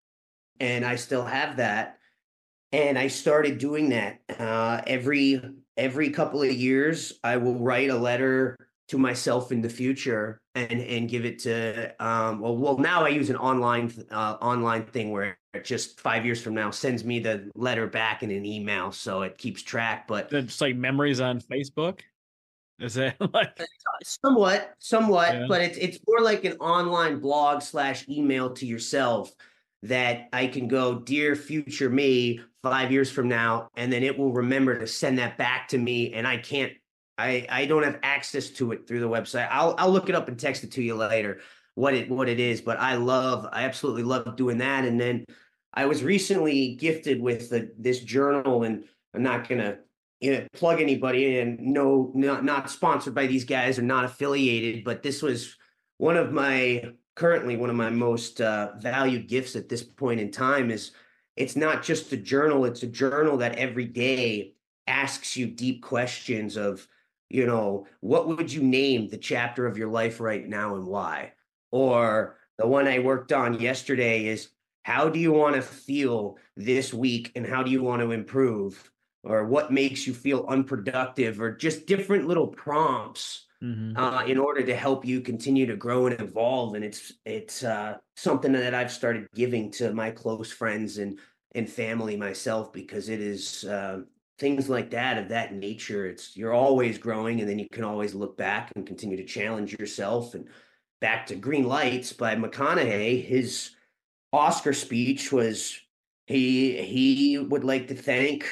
S4: and I still have that. And I started doing that uh, every every couple of years. I will write a letter to myself in the future and and give it to. Um, well, well, now I use an online uh, online thing where it just five years from now sends me the letter back in an email, so it keeps track. But
S3: That's like memories on Facebook. Is that like
S4: somewhat, somewhat,
S3: Yeah.
S4: but it's it's more like an online blog slash email to yourself that I can go, dear future me, five years from now, and then it will remember to send that back to me, and I can't, I I don't have access to it through the website. I'll I'll look it up and text it to you later what it what it is, but I love, I absolutely love doing that. And then I was recently gifted with the, this journal, and I'm not going to you know, plug anybody in. No, not, not sponsored by these guys or not affiliated, but this was one of my, currently one of my most uh, valued gifts at this point in time. Is it's not just a journal, it's a journal that every day asks you deep questions of, you know, what would you name the chapter of your life right now and why? Or the one I worked on yesterday is, how do you want to feel this week and how do you want to improve? Or what makes you feel unproductive? Or just different little prompts mm-hmm. uh, in order to help you continue to grow and evolve. And it's it's uh, something that I've started giving to my close friends and and family myself, because it is uh, things like that, of that nature. It's you're always growing, and then you can always look back and continue to challenge yourself. And back to Green Lights by McConaughey, his Oscar speech was he he would like to thank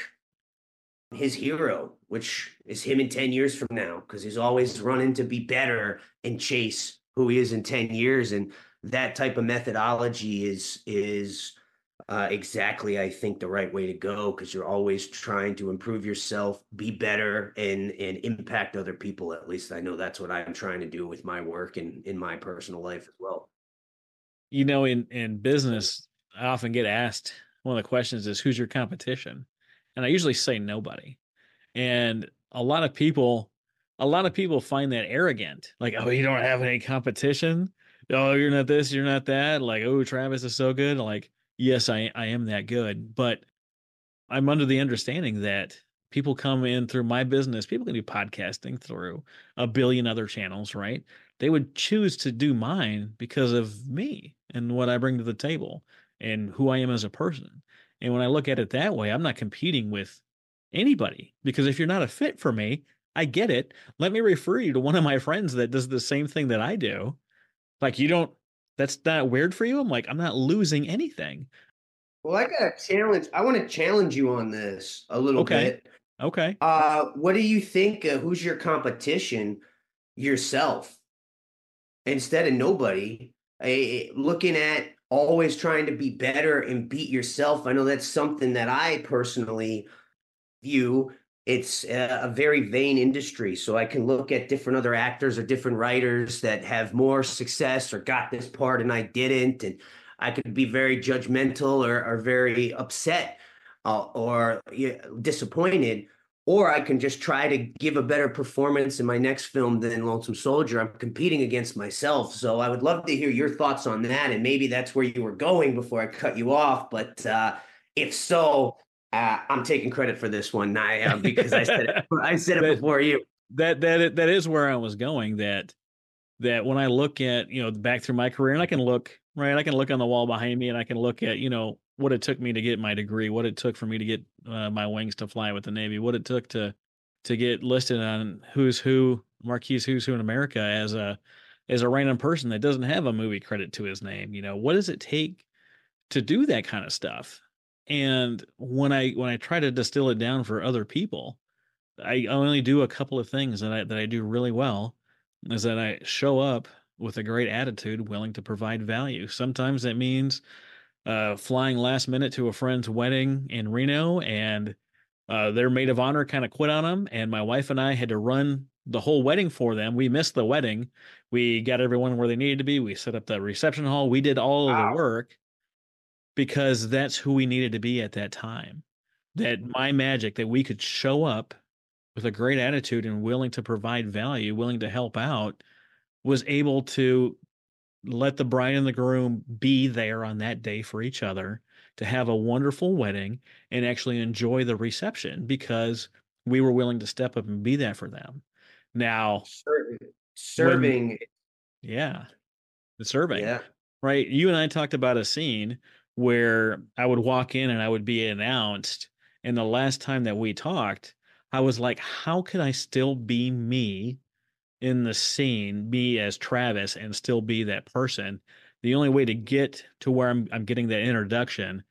S4: his hero, which is him in ten years from now, because he's always running to be better and chase who he is in ten years. And that type of methodology is is uh, exactly, I think, the right way to go, because you're always trying to improve yourself, be better, and and impact other people. At least I know that's what I'm trying to do with my work and in my personal life as well.
S3: You know, in, in business, I often get asked, one of the questions is, who's your competition? And I usually say nobody. And a lot of people, a lot of people find that arrogant. Like, oh, you don't have any competition? Oh, you're not this, you're not that. Like, oh, Travis is so good. Like, yes, I, I am that good. But I'm under the understanding that people come in through my business. People can do podcasting through a billion other channels, right? They would choose to do mine because of me and what I bring to the table and who I am as a person. And when I look at it that way, I'm not competing with anybody, because if you're not a fit for me, I get it. Let me refer you to one of my friends that does the same thing that I do. Like, you don't, that's not weird for you? I'm like, I'm not losing anything.
S4: Well, I got a challenge. I want to challenge you on this a little
S3: okay.
S4: bit.
S3: Okay.
S4: Uh, what do you think? Uh, who's your competition? Yourself. Instead of nobody. Uh, looking at always trying to be better and beat yourself. I know that's something that I personally view. It's a, a very vain industry. So I can look at different other actors or different writers that have more success or got this part and I didn't. And I could be very judgmental or, or very upset uh, or yeah, disappointed. Or I can just try to give a better performance in my next film than Lonesome Soldier. I'm competing against myself. So I would love to hear your thoughts on that. And maybe that's where you were going before I cut you off. But uh, if so, uh, I'm taking credit for this one, I, uh, because I said it, I said it
S3: that,
S4: before you.
S3: That that that is where I was going. That that when I look at, you know, back through my career, and I can look, right, I can look on the wall behind me, and I can look at, you know, what it took me to get my degree, what it took for me to get uh, my wings to fly with the Navy, what it took to to get listed on Who's Who, Marquis Who's Who in America as a as a random person that doesn't have a movie credit to his name. You know, what does it take to do that kind of stuff? And when I when I try to distill it down for other people, I only do a couple of things that I that I do really well, is that I show up with a great attitude, willing to provide value. Sometimes that means Uh, flying last minute to a friend's wedding in Reno, and uh, their maid of honor kind of quit on them, and my wife and I had to run the whole wedding for them. We missed the wedding. We got everyone where they needed to be. We set up the reception hall. We did all of wow. the work, because that's who we needed to be at that time. That my magic, that we could show up with a great attitude and willing to provide value, willing to help out, was able to let the bride and the groom be there on that day for each other, to have a wonderful wedding and actually enjoy the reception, because we were willing to step up and be that for them. Now,
S4: serving, serving.
S3: When, yeah, the serving,
S4: yeah.
S3: right? You and I talked about a scene where I would walk in and I would be announced. And the last time that we talked, I was like, how could I still be me in the scene, me as Travis, and still be that person? The only way to get to where I'm I'm getting that introduction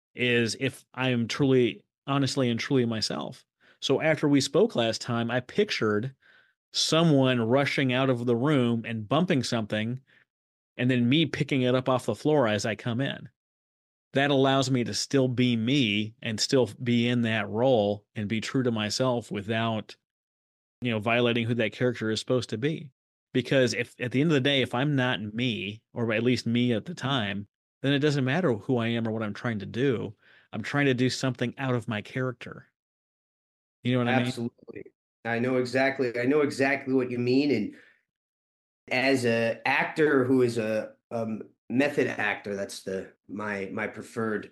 S3: is if I am truly, honestly and truly myself. So after we spoke last time, I pictured someone rushing out of the room and bumping something, and then me picking it up off the floor as I come in. that allows me to still be me and still be in that role and be true to myself without, you know, violating who that character is supposed to be. Because if at the end of the day, if I'm not me, or at least me at the time, then it doesn't matter who I am or what I'm trying to do. I'm trying to do something out of my character. You know what I mean?
S4: Absolutely. I know exactly. I know exactly what you mean. And as a actor who is a um, method actor, that's the my my preferred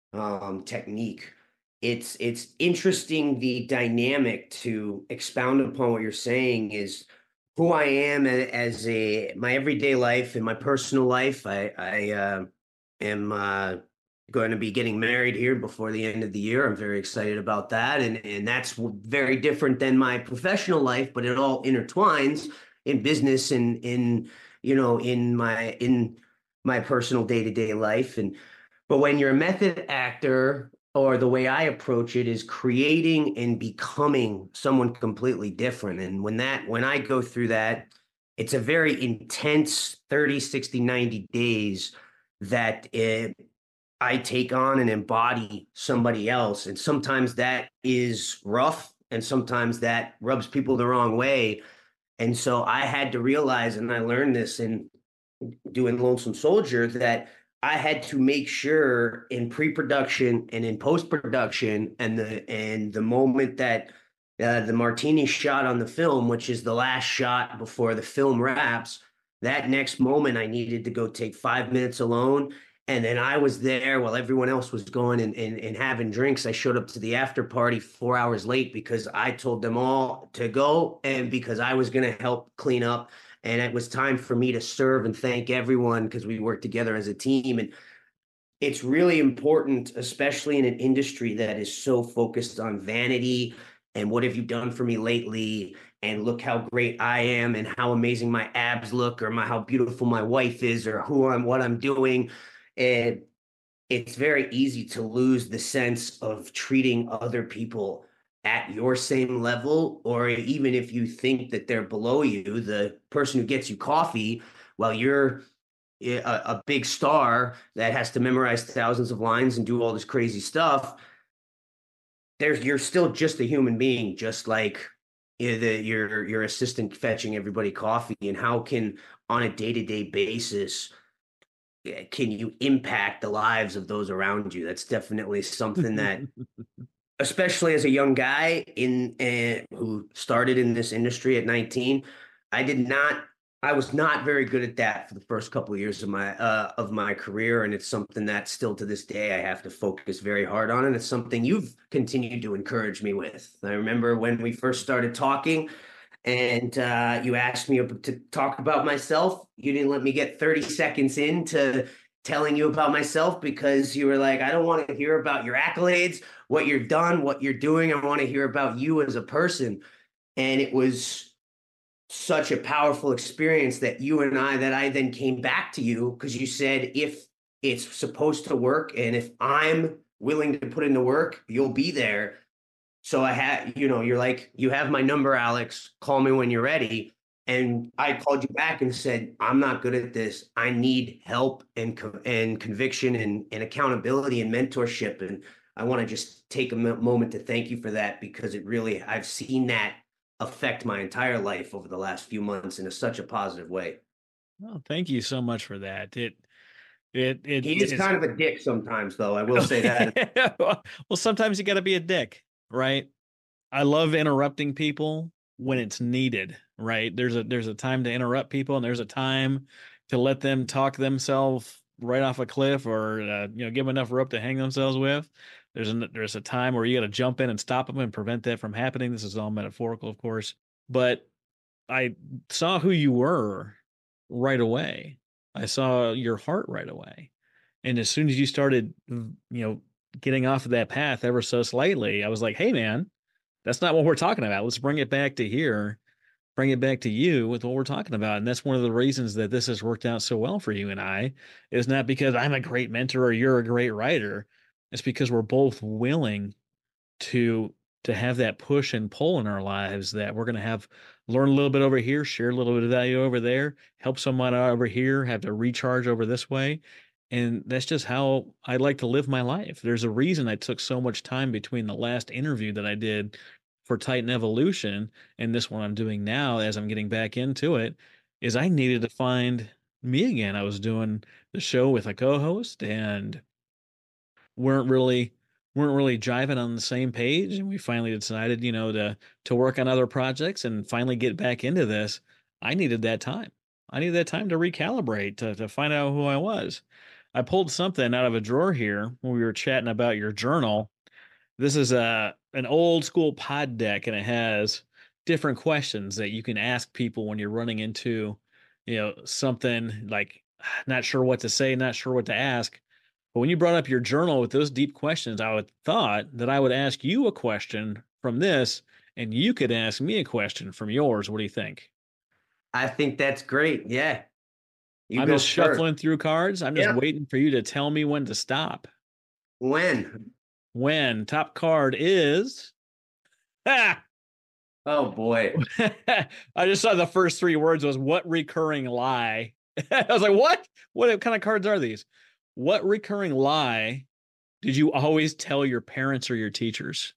S4: um, technique. It's it's interesting, the dynamic, to expound upon what you're saying is who I am a- as a my everyday life and my personal life. I I uh, am uh, going to be getting married here before the end of the year. I'm very excited about that, and and that's w- very different than my professional life, but it all intertwines in business and in you know in my in my personal day to day life. And but when you're a method actor, or the way I approach it is creating and becoming someone completely different. And when that, when I go through that, it's a very intense thirty, sixty, ninety days that it, I take on and embody somebody else. And sometimes that is rough, and sometimes that rubs people the wrong way. And so I had to realize, and I learned this in doing Lonesome Soldier, that I had to make sure in pre-production and in post-production, and the and the moment that uh, the martini shot on the film, which is the last shot before the film wraps, that next moment I needed to go take five minutes alone. And then I was there while everyone else was going and, and, and having drinks. I showed up to the after party four hours late because I told them all to go, and because I was going to help clean up. And it was time for me to serve and thank everyone, because we work together as a team. And it's really important, especially in an industry that is so focused on vanity and what have you done for me lately, and look how great I am and how amazing my abs look, or my how beautiful my wife is, or who I'm what I'm doing. And it's very easy to lose the sense of treating other people at your same level, or even if you think that they're below you, the person who gets you coffee while you're a, a big star that has to memorize thousands of lines and do all this crazy stuff, there's you're still just a human being, just like you know, the, your your assistant fetching everybody coffee. And how can, on a day-to-day basis, can you impact the lives of those around you? That's definitely something that, especially as a young guy in uh, who started in this industry at nineteen, I did not, I was not very good at that for the first couple of years of my uh, of my career, and it's something that still to this day I have to focus very hard on, and it's something you've continued to encourage me with. I remember when we first started talking, and uh, you asked me to talk about myself. You didn't let me get thirty seconds into telling you about myself, because you were like, I don't want to hear about your accolades, what you're done, what you're doing. I want to hear about you as a person. And it was such a powerful experience that you and I, that I then came back to you, because you said, if it's supposed to work and if I'm willing to put in the work, you'll be there. So I had, you know, you're like, you have my number, Alex, call me when you're ready. And I called you back and said, I'm not good at this. I need help and and conviction and, and accountability and mentorship. And I want to just take a moment to thank you for that, because it really, I've seen that affect my entire life over the last few months in a, such a positive way.
S3: Well, thank you so much for that. It, it, it,
S4: He is
S3: it's
S4: kind of a dick sometimes, though. I will say that.
S3: well, sometimes you got to be a dick, right? I love interrupting people when it's needed, right? There's a there's a time to interrupt people, and there's a time to let them talk themselves right off a cliff, or uh, you know, give them enough rope to hang themselves with. There's a there's a time where you got to jump in and stop them and prevent that from happening. This is all metaphorical, of course, but I saw who you were right away. I saw your heart right away, and as soon as you started, you know, getting off of that path ever so slightly, I was like, hey, man, that's not what we're talking about. Let's bring it back to here, bring it back to you with what we're talking about. And that's one of the reasons that this has worked out so well for you and I, is not because I'm a great mentor or you're a great writer. It's because we're both willing to, to have that push and pull in our lives, that we're going to have, learn a little bit over here, share a little bit of value over there, help someone over here, have to recharge over this way. And that's just how I like to live my life. There's a reason I took so much time between the last interview that I did for Titan Evolution and this one I'm doing now as I'm getting back into it, is I needed to find me again. I was doing the show with a co-host and weren't really weren't really jiving on the same page, and we finally decided, you know, to to work on other projects and finally get back into this. I needed that time. I needed that time to recalibrate, to to find out who I was. I pulled something out of a drawer here when we were chatting about your journal. This is a an old school pod deck, and it has different questions that you can ask people when you're running into, you know, something like not sure what to say, not sure what to ask. But when you brought up your journal with those deep questions, I would thought that I would ask you a question from this, and you could ask me a question from yours. What do you think?
S4: I think that's great. Yeah. You
S3: I'm
S4: go
S3: just
S4: first.
S3: shuffling through cards. I'm just
S4: Yeah.
S3: waiting for you to tell me when to stop.
S4: When?
S3: When top card is ah!
S4: Oh boy.
S3: I just saw the first three words was what recurring lie. I was like, what? What kind of cards are these? What recurring lie did you always tell your parents or your teachers?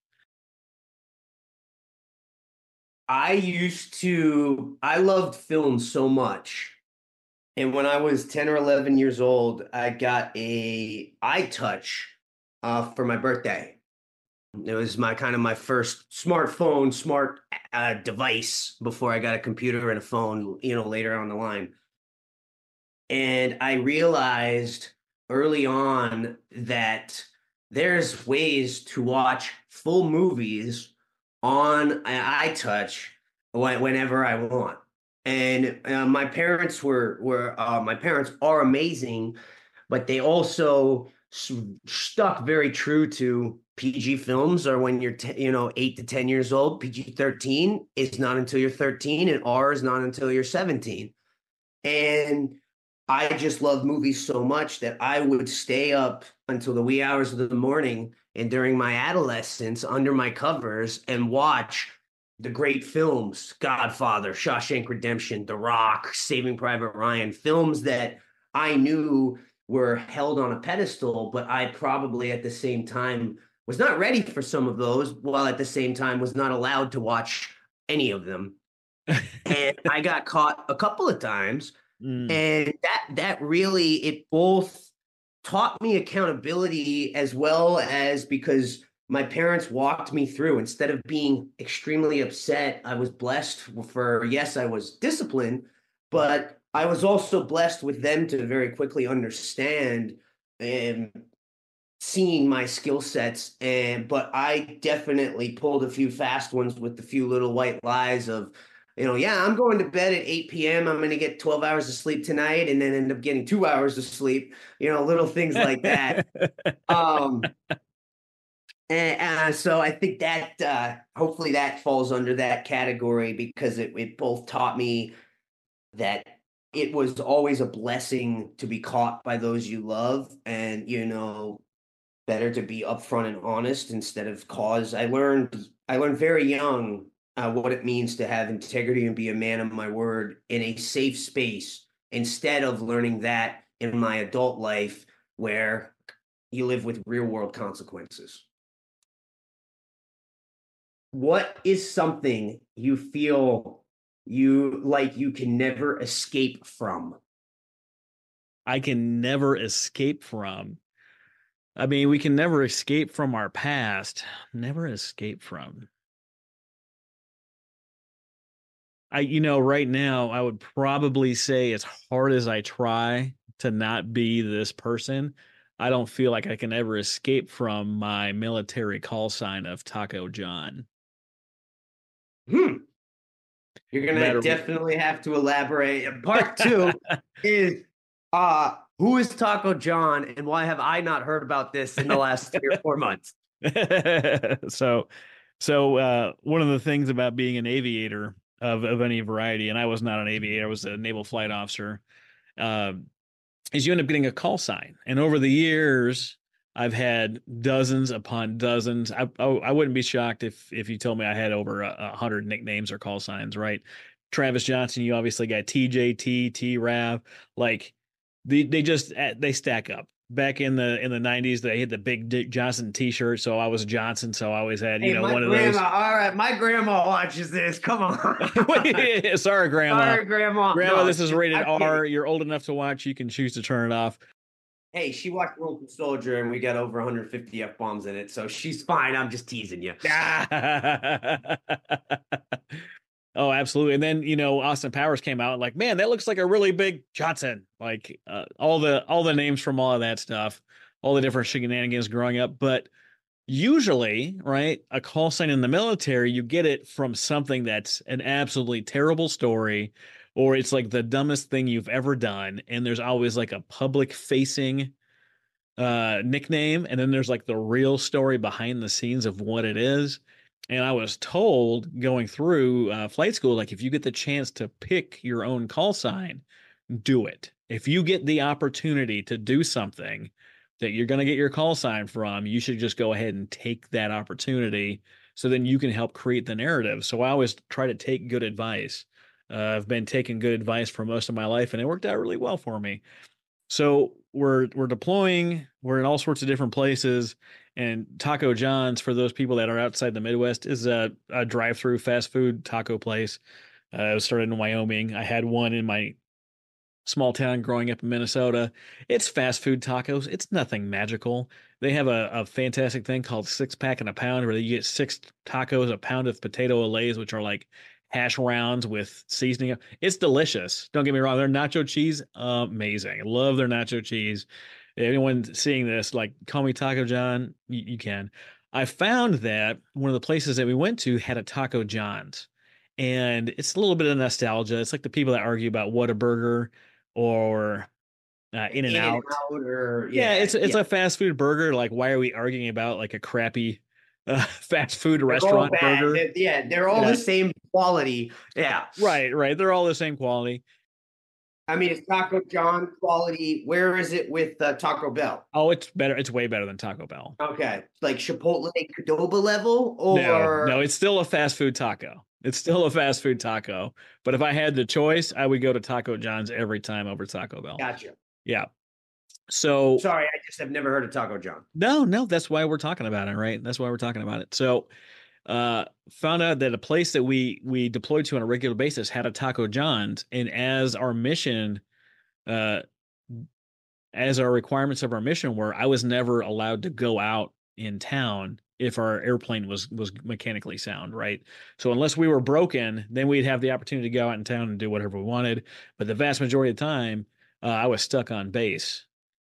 S4: I used to, I loved film so much. And when I was ten or eleven years old, I got a iTouch uh, for my birthday. It was my kind of my first smartphone, smart uh, device before I got a computer and a phone, you know, later on the line. And I realized early on that there's ways to watch full movies on an iTouch whenever I want. And uh, my parents were were uh, my parents are amazing, but they also stuck very true to P G films. Or when you're t- you know eight to ten years old, P G thirteen is not until you're thirteen, and R is not until you're seventeen. And I just love movies so much that I would stay up until the wee hours of the morning and during my adolescence under my covers and watch the great films, Godfather, Shawshank Redemption, The Rock, Saving Private Ryan, films that I knew were held on a pedestal, but I probably at the same time was not ready for some of those, while at the same time was not allowed to watch any of them. And I got caught a couple of times. Mm. And that that really, it both taught me accountability as well as because my parents walked me through. Instead of being extremely upset, I was blessed for, yes, I was disciplined, but I was also blessed with them to very quickly understand and seeing my skill sets. And but I definitely pulled a few fast ones with the few little white lies of, you know, yeah, I'm going to bed at eight p.m. I'm going to get twelve hours of sleep tonight and then end up getting two hours of sleep, you know, little things like that. um, and, and so I think that uh, hopefully that falls under that category because it, it both taught me that it was always a blessing to be caught by those you love and, you know, better to be upfront and honest instead of cause. I learned, I learned very young Uh, what it means to have integrity and be a man of my word in a safe space instead of learning that in my adult life where you live with real world consequences. What is something you feel you like you can never escape from?
S3: I can never escape from. I mean, we can never escape from our past. Never escape from. I, you know, right now, I would probably say as hard as I try to not be this person, I don't feel like I can ever escape from my military call sign of Taco John.
S4: Hmm. You're going to definitely have to elaborate. Part two is, uh, who is Taco John and why have I not heard about this in the last three or four months?
S3: so, so uh, one of the things about being an aviator of, of any variety, and I was not an aviator, I was a naval flight officer, uh, is you end up getting a call sign. And over the years, I've had dozens upon dozens. I, I, I wouldn't be shocked if if you told me I had over a, a hundred nicknames or call signs, right? Travis Johnson, you obviously got T J T, T-Rav. Like, they they just they stack up. Back in the in the nineties, they had the big Dick Johnson T-shirt, so I was Johnson, so I always had you
S4: hey,
S3: know
S4: my
S3: one of
S4: grandma,
S3: those.
S4: All right, my grandma watches this. Come on,
S3: sorry, grandma.
S4: Sorry, grandma.
S3: Grandma,
S4: No,
S3: this is rated
S4: I'm
S3: R.
S4: kidding.
S3: You're old enough to watch. You can choose to turn it off.
S4: Hey, she watched Winter Soldier, and we got over one hundred fifty f bombs in it, so she's fine. I'm just teasing you.
S3: Oh, absolutely. And then, you know, Austin Powers came out like, man, that looks like a really big Johnson. Like uh, all the all the names from all of that stuff, all the different shenanigans growing up. But usually, right, a call sign in the military, you get it from something that's an absolutely terrible story, or it's like the dumbest thing you've ever done. And there's always like a public facing uh, nickname. And then there's like the real story behind the scenes of what it is. And I was told going through uh, flight school, like if you get the chance to pick your own call sign, do it. If you get the opportunity to do something that you're going to get your call sign from, you should just go ahead and take that opportunity so then you can help create the narrative. So I always try to take good advice. Uh, I've been taking good advice for most of my life, and it worked out really well for me. So we're we're deploying, we're in all sorts of different places, and Taco John's, for those people that are outside the Midwest, is a, a drive-through fast food taco place. Uh, it was started in Wyoming. I had one in my small town growing up in Minnesota. It's fast food tacos. It's nothing magical. They have a, a fantastic thing called six pack and a pound, where you get six tacos, a pound of potato olays, which are like hash rounds with seasoning. It's delicious. Don't get me wrong. Their nacho cheese, amazing. I love their nacho cheese. Anyone seeing this, like, call me Taco John, you, you can. I found that one of the places that we went to had a Taco John's, and it's a little bit of nostalgia. It's like the people that argue about Whataburger or uh, In and Out.
S4: Or
S3: yeah,
S4: yeah,
S3: it's it's
S4: yeah.
S3: a fast food burger. Like, why are we arguing about like a crappy uh, fast food
S4: They're all
S3: restaurant
S4: bad.
S3: burger?
S4: They're- yeah, they're all
S3: Yeah.
S4: the same quality. Yeah,
S3: Right, right. They're all the same quality.
S4: I mean, it's Taco John quality. Where is it with uh, Taco Bell?
S3: Oh, it's better. It's way better than Taco Bell.
S4: Okay, like Chipotle Qdoba level, or
S3: No, no, it's still a fast food taco. It's still a fast food taco. But if I had the choice, I would go to Taco John's every time over Taco Bell.
S4: Gotcha.
S3: Yeah. So
S4: Sorry, I just have never heard of Taco John.
S3: no, no, that's why we're talking about it, right? That's why we're talking about it. So uh found out that a place that we we deployed to on a regular basis had a Taco John's, and as our mission uh as our requirements of our mission were, I was never allowed to go out in town if our airplane was was mechanically sound, right? So unless we were broken, then we'd have the opportunity to go out in town and do whatever we wanted. But the vast majority of the time, uh, I was stuck on base.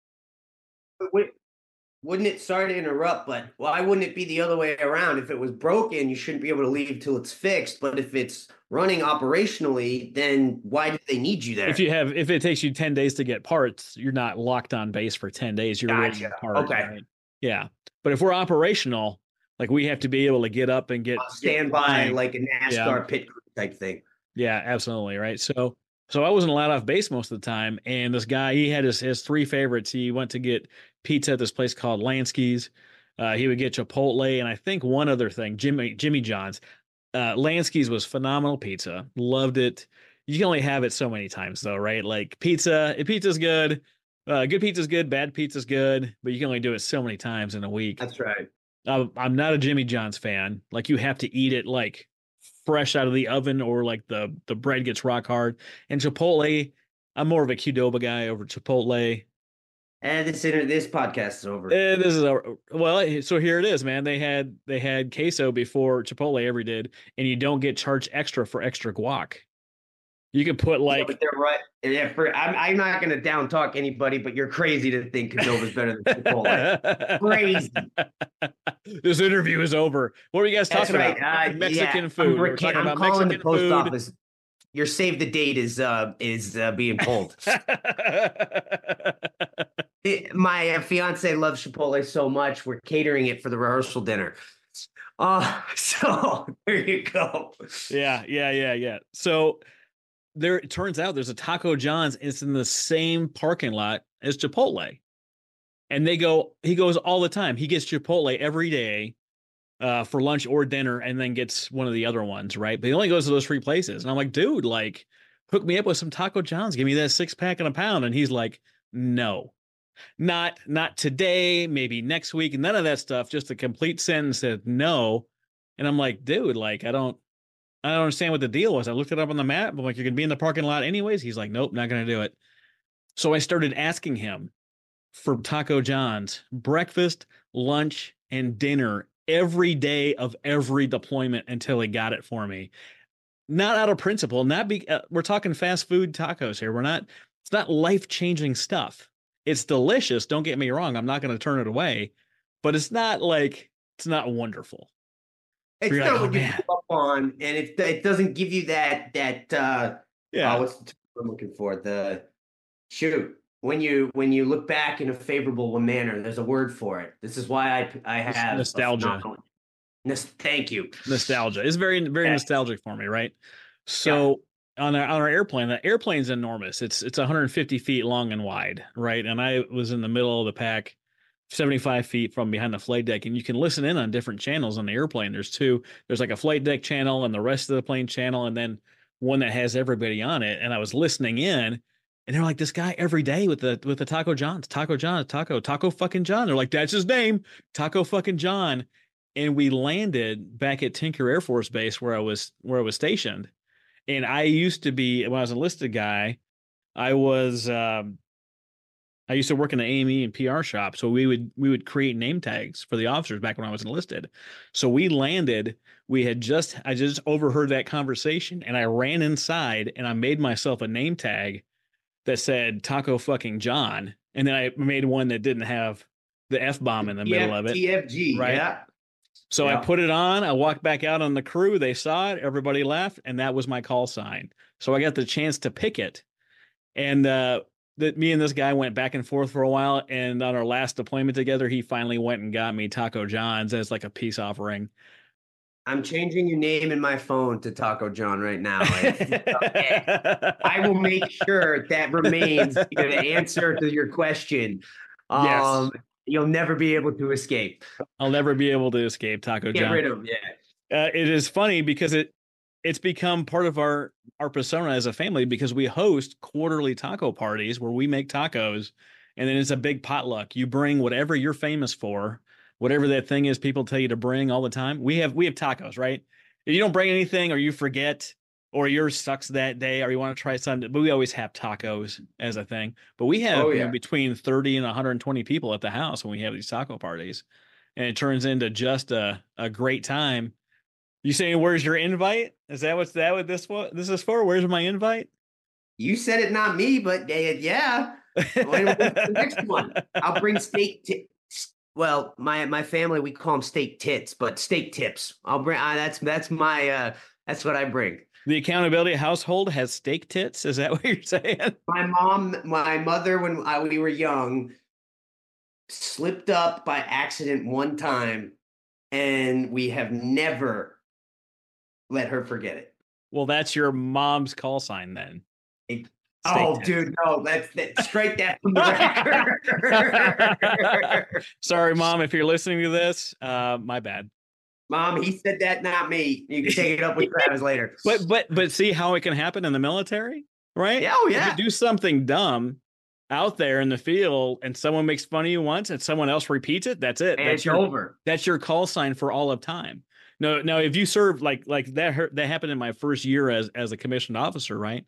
S4: Wait, wouldn't it, sorry to interrupt, but why wouldn't it be the other way around? If it was broken, you shouldn't be able to leave till it's fixed. But if it's running operationally, then why do they need you there?
S3: If you have, if it takes you ten days to get parts, you're not locked on base for ten days. You're waiting
S4: Gotcha.
S3: for parts.
S4: Okay.
S3: Right? Yeah. But if we're operational, like we have to be able to get up and get
S4: Uh, stand
S3: get
S4: by
S3: flying.
S4: like a NASCAR
S3: Yeah.
S4: pit crew type thing.
S3: Yeah, absolutely. Right. So, so I wasn't allowed off base most of the time. And this guy, he had his, his three favorites. He went to get pizza at this place called Lansky's. Uh, he would get Chipotle, and I think one other thing, Jimmy, Jimmy John's. Uh, Lansky's was phenomenal pizza. Loved it. You can only have it so many times though, right? Like pizza, pizza's good. Uh, good pizza's good. Bad pizza's good, but you can only do it so many times in a week.
S4: That's right.
S3: Uh, I'm not a Jimmy John's fan. Like you have to eat it like fresh out of the oven, or like the the bread gets rock hard. And Chipotle, I'm more of a Qdoba guy over Chipotle.
S4: And this inter- this podcast is over.
S3: Eh, this is a well. So here it is, man. They had they had queso before Chipotle ever did, and you don't get charged extra for extra guac. You can put
S4: Yeah,
S3: like
S4: but they're right. Yeah, for, I'm, I'm not going to down talk anybody, but you're crazy to think Qdoba's better than Chipotle. Crazy.
S3: This interview is over. What were you guys
S4: That's
S3: talking
S4: right.
S3: about?
S4: Uh,
S3: Mexican
S4: yeah,
S3: food.
S4: I'm,
S3: We We're
S4: recant-
S3: talking
S4: I'm
S3: about
S4: calling
S3: Mexican
S4: the post
S3: food.
S4: office. Your save the date is uh is uh, being pulled. It- my uh, fiance loves Chipotle so much, we're catering it for the rehearsal dinner. Uh, so there you go.
S3: Yeah, yeah, yeah, yeah. So there, it turns out there's a Taco John's, and it's in the same parking lot as Chipotle. And they go, he goes all the time. He gets Chipotle every day uh, for lunch or dinner, and then gets one of the other ones, right? But he only goes to those three places. And I'm like, dude, like, hook me up with some Taco John's. Give me that six pack and a pound. And he's like, No. Not not today, maybe next week, none of that stuff. Just a complete sentence said no. And I'm like, dude, like, I don't I don't understand what the deal was. I looked it up on the map. I'm like, you're gonna be in the parking lot anyways. He's like, nope, not gonna do it. So I started asking him for Taco John's breakfast, lunch, and dinner every day of every deployment until he got it for me. Not out of principle, not be uh, we're talking fast food tacos here. We're not, it's not life-changing stuff. It's delicious, don't get me wrong. I'm not going to turn it away, but it's not like, it's not wonderful.
S4: It's
S3: You're
S4: not
S3: like,
S4: what
S3: oh,
S4: you
S3: man.
S4: grew up on, and it it doesn't give you that that uh
S3: Yeah.
S4: uh, what's the term I'm looking for? The shoot. When you when you look back in a favorable manner, there's a word for it. This is why I I have a
S3: Nostalgia.
S4: phenomenal- Nos- Thank you.
S3: Nostalgia. It's very, very
S4: Yes.
S3: nostalgic for me, right? So on our on our airplane, the airplane's enormous. It's it's one hundred fifty feet long and wide, right? And I was in the middle of the pack, seventy-five feet from behind the flight deck, and you can listen in on different channels on the airplane. There's two. There's like a flight deck channel and the rest of the plane channel, and then one that has everybody on it. And I was listening in, and they're like, this guy every day with the with the Taco John's, Taco John, Taco, Taco fucking John. They're like, that's his name, Taco fucking John. And we landed back at Tinker Air Force Base where I was where I was stationed. And I used to be, when I was an enlisted guy, I was um, I used to work in the A M E and P R shop. So we would we would create name tags for the officers back when I was enlisted. So we landed, we had just I just overheard that conversation, and I ran inside and I made myself a name tag that said Taco fucking John. And then I made one that didn't have the F-bomb in the middle of it.
S4: T F G,
S3: right?
S4: yeah.
S3: So
S4: Yeah.
S3: I put it on, I walked back out on the crew, they saw it, everybody laughed, and that was my call sign. So I got the chance to pick it. And uh, that me and this guy went back and forth for a while, and on our last deployment together, he finally went and got me Taco John's as like a peace offering.
S4: I'm changing your name in my phone to Taco John right now. Okay. I will make sure that remains the answer to your question. Um,
S3: Yes.
S4: You'll never be able to escape.
S3: I'll never be able to escape Taco
S4: Get
S3: John.
S4: rid of him, yeah.
S3: Uh, it is funny because it it's become part of our our persona as a family, because we host quarterly taco parties where we make tacos, and then it's a big potluck. You bring whatever you're famous for, whatever that thing is people tell you to bring all the time. We have we have tacos, right? If you don't bring anything, or you forget, or yours sucks that day, or you want to try something, but we always have tacos as a thing. But we have
S4: Oh,
S3: you know,
S4: yeah.
S3: between thirty and one hundred twenty people at the house when we have these taco parties, and it turns into just a, a great time. You saying, where's your invite? Is that what's that what this what this is for? Where's my invite?
S4: You said it, not me, but uh, yeah. When- when's the next one? I'll bring steak tips. Well, my my family, we call them steak tits, but steak tips. I'll bring. Uh, that's that's my. Uh, that's what I bring.
S3: The accountability household has steak tits. Is that what you're saying?
S4: My mom, my mother, when I, we were young, slipped up by accident one time, and we have never let her forget it.
S3: Well, that's your mom's call sign then.
S4: It-
S3: Steak
S4: oh,
S3: tits.
S4: dude, no, that's that, strike that from the record.
S3: Sorry, Mom, if you're listening to this, uh, my bad.
S4: Mom, he said that, not me. You can take it up with Travis later.
S3: But but but see how it can happen in the military, right?
S4: Yeah, oh,
S3: If
S4: yeah.
S3: you do something dumb out there in the field, and someone makes fun of you once, and someone else repeats it, that's it.
S4: And
S3: That's
S4: it's
S3: your
S4: over.
S3: that's your call sign for all of time. No, no. If you serve like like that, hurt, that happened in my first year as as a commissioned officer, right?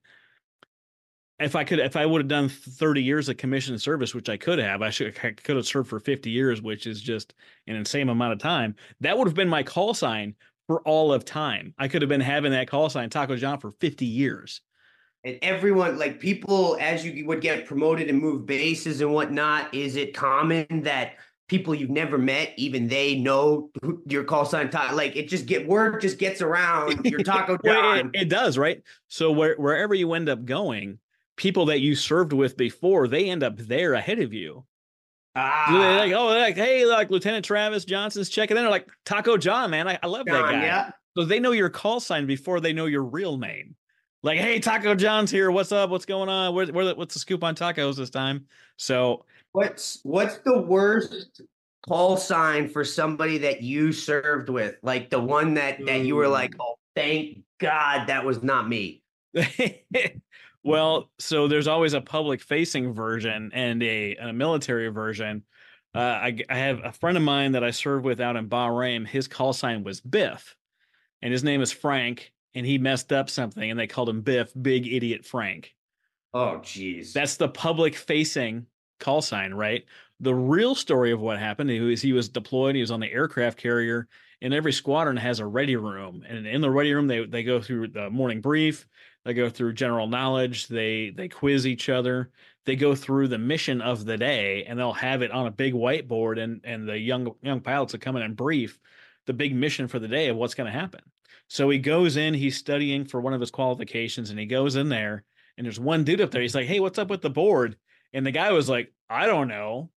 S3: If I could, if I would have done thirty years of commissioned service, which I could have, I should I could have served for fifty years, which is just an insane amount of time. That would have been my call sign for all of time. I could have been having that call sign, Taco John, for fifty years.
S4: And everyone, like people, as you would get promoted and move bases and whatnot, is it common that people you've never met, even they know who your call sign? Ta- like it just get word just gets around. Your Taco
S3: Well, it,
S4: John.
S3: it does, right? So where, wherever you end up going, people that you served with before, they end up there ahead of you.
S4: ah,
S3: They're like, oh, like, hey, like Lieutenant Travis Johnson's checking in. They're like, Taco John, man, I, I love that
S4: John,
S3: guy.
S4: yeah.
S3: So they know your call sign before they know your real name. Like, hey, Taco John's here. What's up? What's going on? Where, where, what's the scoop on tacos this time? So
S4: What's what's the worst call sign for somebody that you served with? Like the one that that you were like, oh, thank God that was not me.
S3: Well, so there's always a public facing version and a, a military version. Uh, I, I have a friend of mine that I served with out in Bahrain. His call sign was Biff, and his name is Frank, and he messed up something, and they called him Biff, Big Idiot Frank.
S4: Oh, geez.
S3: That's the public facing call sign, right? The real story of what happened is he was deployed. He was on the aircraft carrier, and every squadron has a ready room. And in the ready room, they they go through the morning brief. They go through general knowledge. They they quiz each other. They go through the mission of the day, and they'll have it on a big whiteboard. And and the young young pilots will come in and brief the big mission for the day of what's going to happen. So he goes in. He's studying for one of his qualifications, and he goes in there. And there's one dude up there. He's like, "Hey, what's up with the board?" And the guy was like, "I don't know."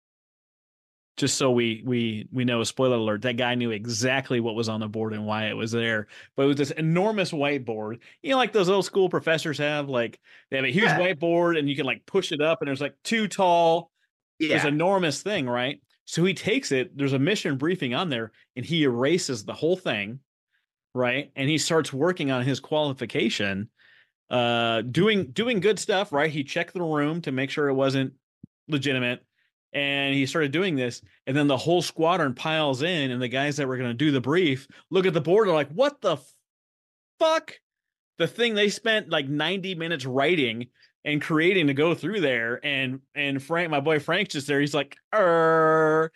S3: Just so we we we know, spoiler alert, that guy knew exactly what was on the board and why it was there. But it was this enormous whiteboard. You know, like those old school professors have, like they have a huge
S4: Yeah.
S3: whiteboard and you can like push it up and there's like too tall. This
S4: Yeah.
S3: enormous thing, right? So he takes it, there's a mission briefing on there, and he erases the whole thing, right? And he starts working on his qualification, uh, doing doing good stuff, right? He checked the room to make sure it wasn't legitimate. And he started doing this, and then the whole squadron piles in, and the guys that were going to do the brief look at the board and are like, "What the fuck?" The thing they spent like ninety minutes writing and creating to go through there, and and Frank, my boy Frank's just there. He's like, "Er."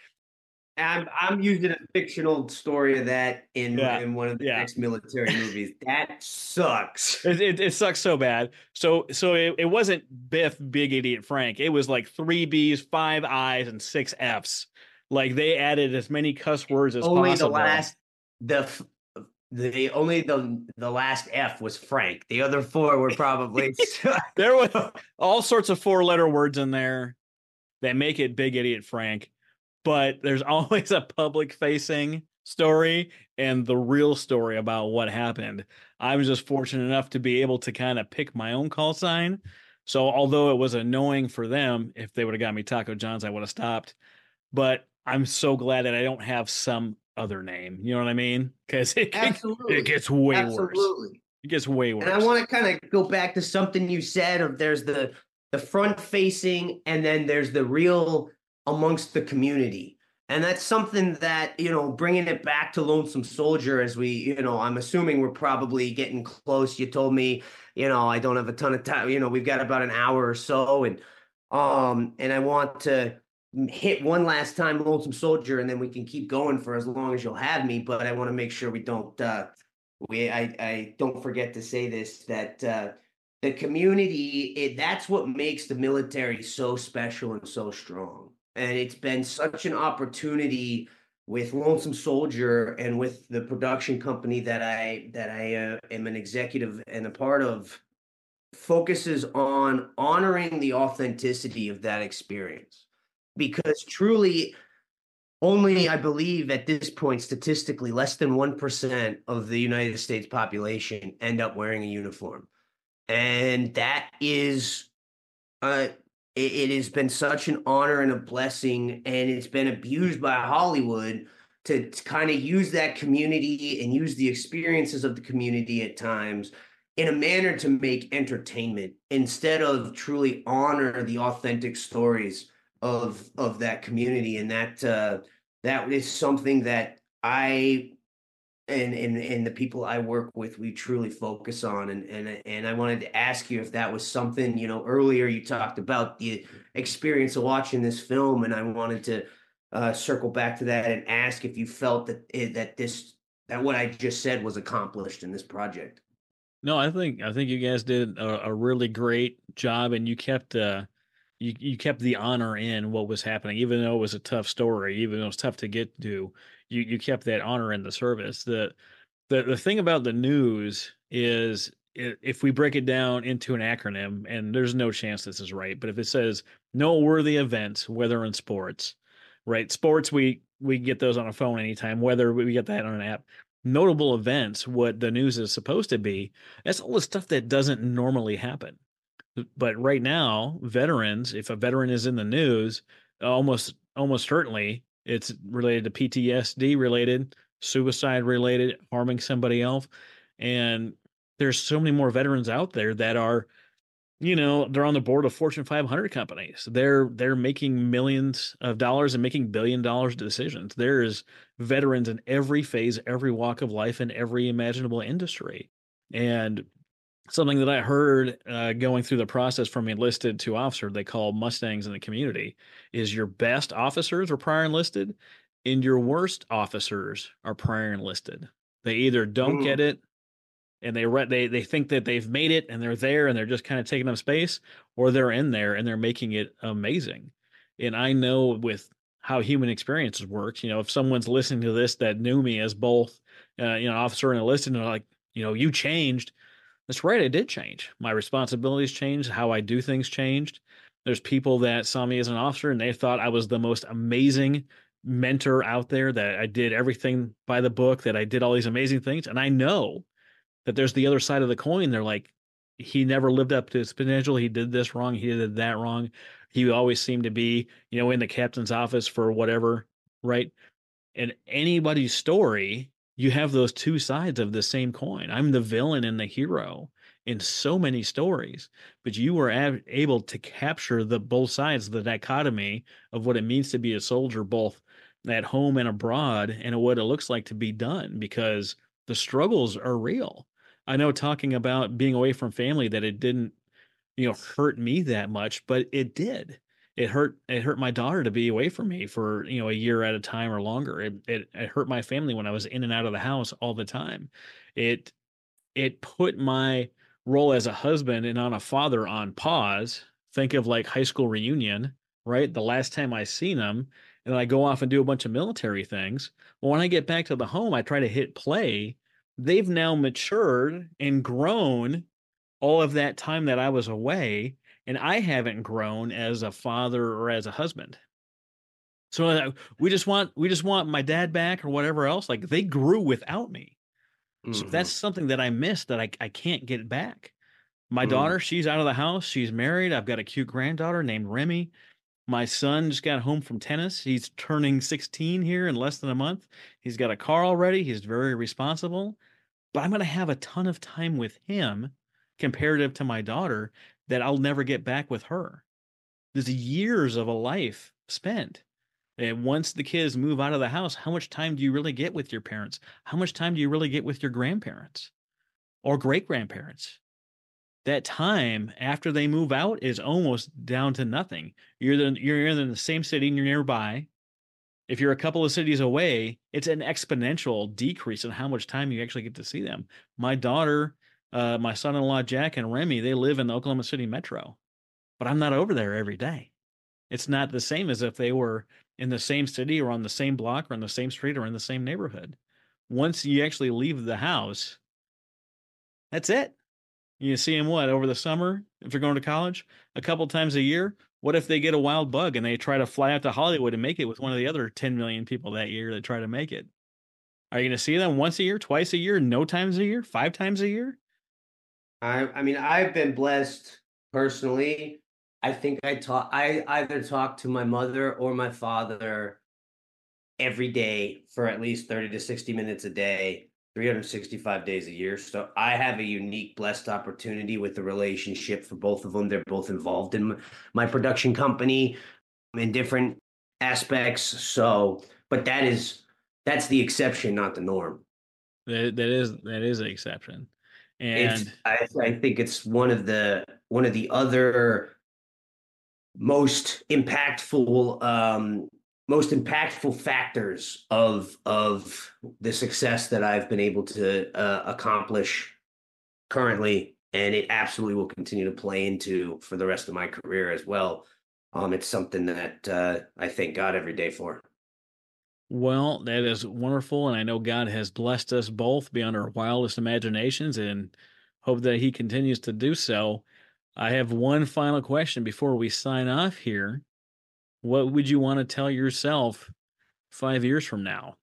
S4: I'm I'm using a fictional story of that in
S3: Yeah,
S4: in one of the
S3: yeah.
S4: next military movies. That sucks.
S3: It, it, it sucks so bad. So so it, it wasn't Biff, Big Idiot Frank. It was like three B's, five I's, and six F's. Like they added as many cuss words as
S4: Only
S3: possible.
S4: the last the f- the only the the last F was Frank. The other four were probably
S3: There were all sorts of four letter words in there that make it Big Idiot Frank. But there's always a public facing story and the real story about what happened. I was just fortunate enough to be able to kind of pick my own call sign. So although it was annoying for them, if they would have got me Taco John's, I would have stopped. But I'm so glad that I don't have some other name. You know what I mean? Because it,
S4: Absolutely.
S3: it gets way
S4: Absolutely.
S3: worse. It gets way worse.
S4: And I want to kind of go back to something you said of there's the the front facing and then there's the real amongst the community. And that's something that, you know, bringing it back to Lonesome Soldier as we, you know, I'm assuming we're probably getting close. You told me, you know, I don't have a ton of time, you know, we've got about an hour or so. And, um, and I want to hit one last time Lonesome Soldier, and then we can keep going for as long as you'll have me. But I want to make sure we don't, uh, we, I, I don't forget to say this, that, uh, the community, it, that's what makes the military so special and so strong. And it's been such an opportunity with Lonesome Soldier and with the production company that I that I uh, am an executive and a part of, focuses on honoring the authenticity of that experience. Because truly, only I believe at this point, statistically, less than one percent of the United States population end up wearing a uniform. And that is uh it, it has been such an honor and a blessing, and it's been abused by Hollywood to, to kind of use that community and use the experiences of the community at times in a manner to make entertainment instead of truly honor the authentic stories of of that community. And that uh, that is something that I and, and and the people I work with, we truly focus on. And and and I wanted to ask you if that was something, you know, earlier you talked about the experience of watching this film, and I wanted to uh, circle back to that and ask if you felt that it, that this that what I just said was accomplished in this project.
S3: No, I think I think you guys did a, a really great job, and you kept uh you you kept the honor in what was happening, even though it was a tough story, even though it was tough to get to. You you kept that honor in the service. The the the thing about the news is, i- if we break it down into an acronym, and there's no chance this is right, but if it says noteworthy events, whether in sports, right? Sports, we we get those on a phone anytime, whether we get that on an app. Notable events, what the news is supposed to be, that's all the stuff that doesn't normally happen. But right now, veterans, if a veteran is in the news, almost almost certainly it's related to P T S D related, suicide related, harming somebody else. And there's so many more veterans out there that are you know, they're on the board of Fortune five hundred companies. They're they're making millions of dollars and making billion dollars decisions. There's veterans in every phase, every walk of life, in every imaginable industry. And something that I heard uh, going through the process from enlisted to officer, they call Mustangs in the community, is your best officers are prior enlisted, and your worst officers are prior enlisted. They either don't
S4: Mm.
S3: get it, and they re- they they think that they've made it and they're there and they're just kind of taking up space, or they're in there and they're making it amazing. And I know with how human experiences works, you know, if someone's listening to this that knew me as both, uh, you know, officer and enlisted, and they're like, you know, you changed. That's right, I did change. My responsibilities changed. How I do things changed. There's people that saw me as an officer and they thought I was the most amazing mentor out there, that I did everything by the book, that I did all these amazing things. And I know that there's the other side of the coin. They're like, he never lived up to his potential. He did this wrong. He did that wrong. He always seemed to be, you know, in the captain's office for whatever, right? And anybody's story, you have those two sides of the same coin. I'm the villain and the hero in so many stories, but you were ab- able to capture the both sides, the dichotomy of what it means to be a soldier, both at home and abroad, and what it looks like to be done, because the struggles are real. I know, talking about being away from family, that it didn't, you know, hurt me that much, but it did. It hurt. It hurt my daughter to be away from me for, you know, a year at a time or longer. It, it it hurt my family when I was in and out of the house all the time. It it put my role as a husband and on a father on pause. Think of like high school reunion, right? The last time I seen them, and then I go off and do a bunch of military things. Well, when I get back to the home, I try to hit play. They've now matured and grown all of that time that I was away, and I haven't grown as a father or as a husband. So uh, we just want we just want my dad back or whatever else. Like, they grew without me. So that's
S4: Mhm.
S3: something that I missed, that I I can't get back. My
S4: Mm.
S3: daughter, she's out of the house. She's married. I've got a cute granddaughter named Remy. My son just got home from tennis. He's turning sixteen here in less than a month. He's got a car already. He's very responsible. But I'm going to have a ton of time with him comparative to my daughter that I'll never get back with her. There's years of a life spent. And once the kids move out of the house, how much time do you really get with your parents? How much time do you really get with your grandparents or great grandparents? That time after they move out is almost down to nothing. You're the, you're in the same city and you're nearby. If you're a couple of cities away, it's an exponential decrease in how much time you actually get to see them. My daughter, uh, my son-in-law Jack and Remy, they live in the Oklahoma City metro, but I'm not over there every day. It's not the same as if they were in the same city or on the same block or on the same street or in the same neighborhood. Once you actually leave the house, that's it. You see them what, over the summer, if they're going to college, a couple times a year. What if they get a wild bug and they try to fly out to Hollywood and make it with one of the other ten million people that year that try to make it? Are you going to see them once a year, twice a year, no times a year, five times a year?
S4: I I mean, I've been blessed personally. I think I talk I either talk to my mother or my father every day for at least thirty to sixty minutes a day, three hundred sixty-five days a year. So I have a unique, blessed opportunity with the relationship for both of them. They're both involved in m- my production company in different aspects. So, but that is that's the exception, not the norm.
S3: That, that is that is an exception.
S4: It's
S3: And
S4: I, I think it's one of the one of the other most impactful um most impactful factors of of the success that I've been able to uh, accomplish currently, and it absolutely will continue to play into for the rest of my career as well. Um, it's something that uh, I thank God every day for.
S3: well, that is wonderful. And I know God has blessed us both beyond our wildest imaginations, and hope that He continues to do so. I have one final question before we sign off here. What would you want to tell yourself five years from now?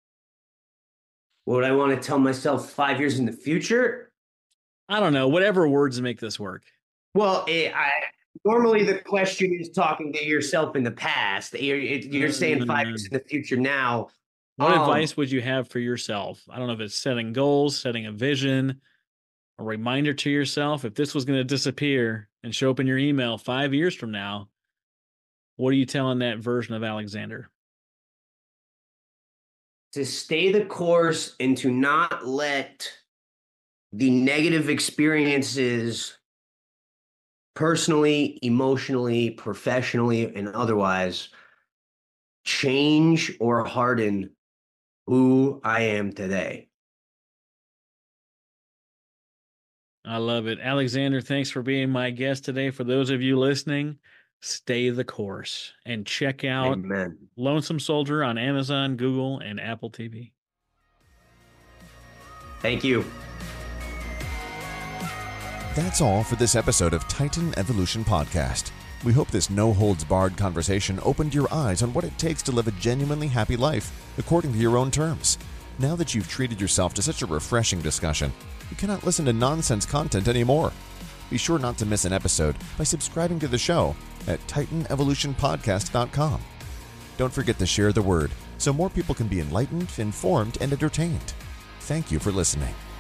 S4: What would I want to tell myself five years in the future?
S3: I don't know, whatever words make this work.
S4: Well, eh, I normally the question is talking to yourself in the past. You're, it- you're saying five years in the future now.
S3: What
S4: Um,
S3: advice would you have for yourself? I don't know if it's setting goals, setting a vision, a reminder to yourself. If this was going to disappear, and show up in your email five years from now, what are you telling that version of Alexander?
S4: To stay the course and to not let the negative experiences personally, emotionally, professionally, and otherwise change or harden who I am today.
S3: I love it. Alexander, thanks for being my guest today. For those of you listening, stay the course and check out
S4: Amen.
S3: Lonesome Soldier on Amazon, Google, and Apple T V.
S4: Thank you.
S2: That's all for this episode of Titan Evolution Podcast. We hope this no-holds-barred conversation opened your eyes on what it takes to live a genuinely happy life according to your own terms. Now that you've treated yourself to such a refreshing discussion, you cannot listen to nonsense content anymore. Be sure not to miss an episode by subscribing to the show at titan evolution podcast dot com. Don't forget to share the word so more people can be enlightened, informed, and entertained. Thank you for listening.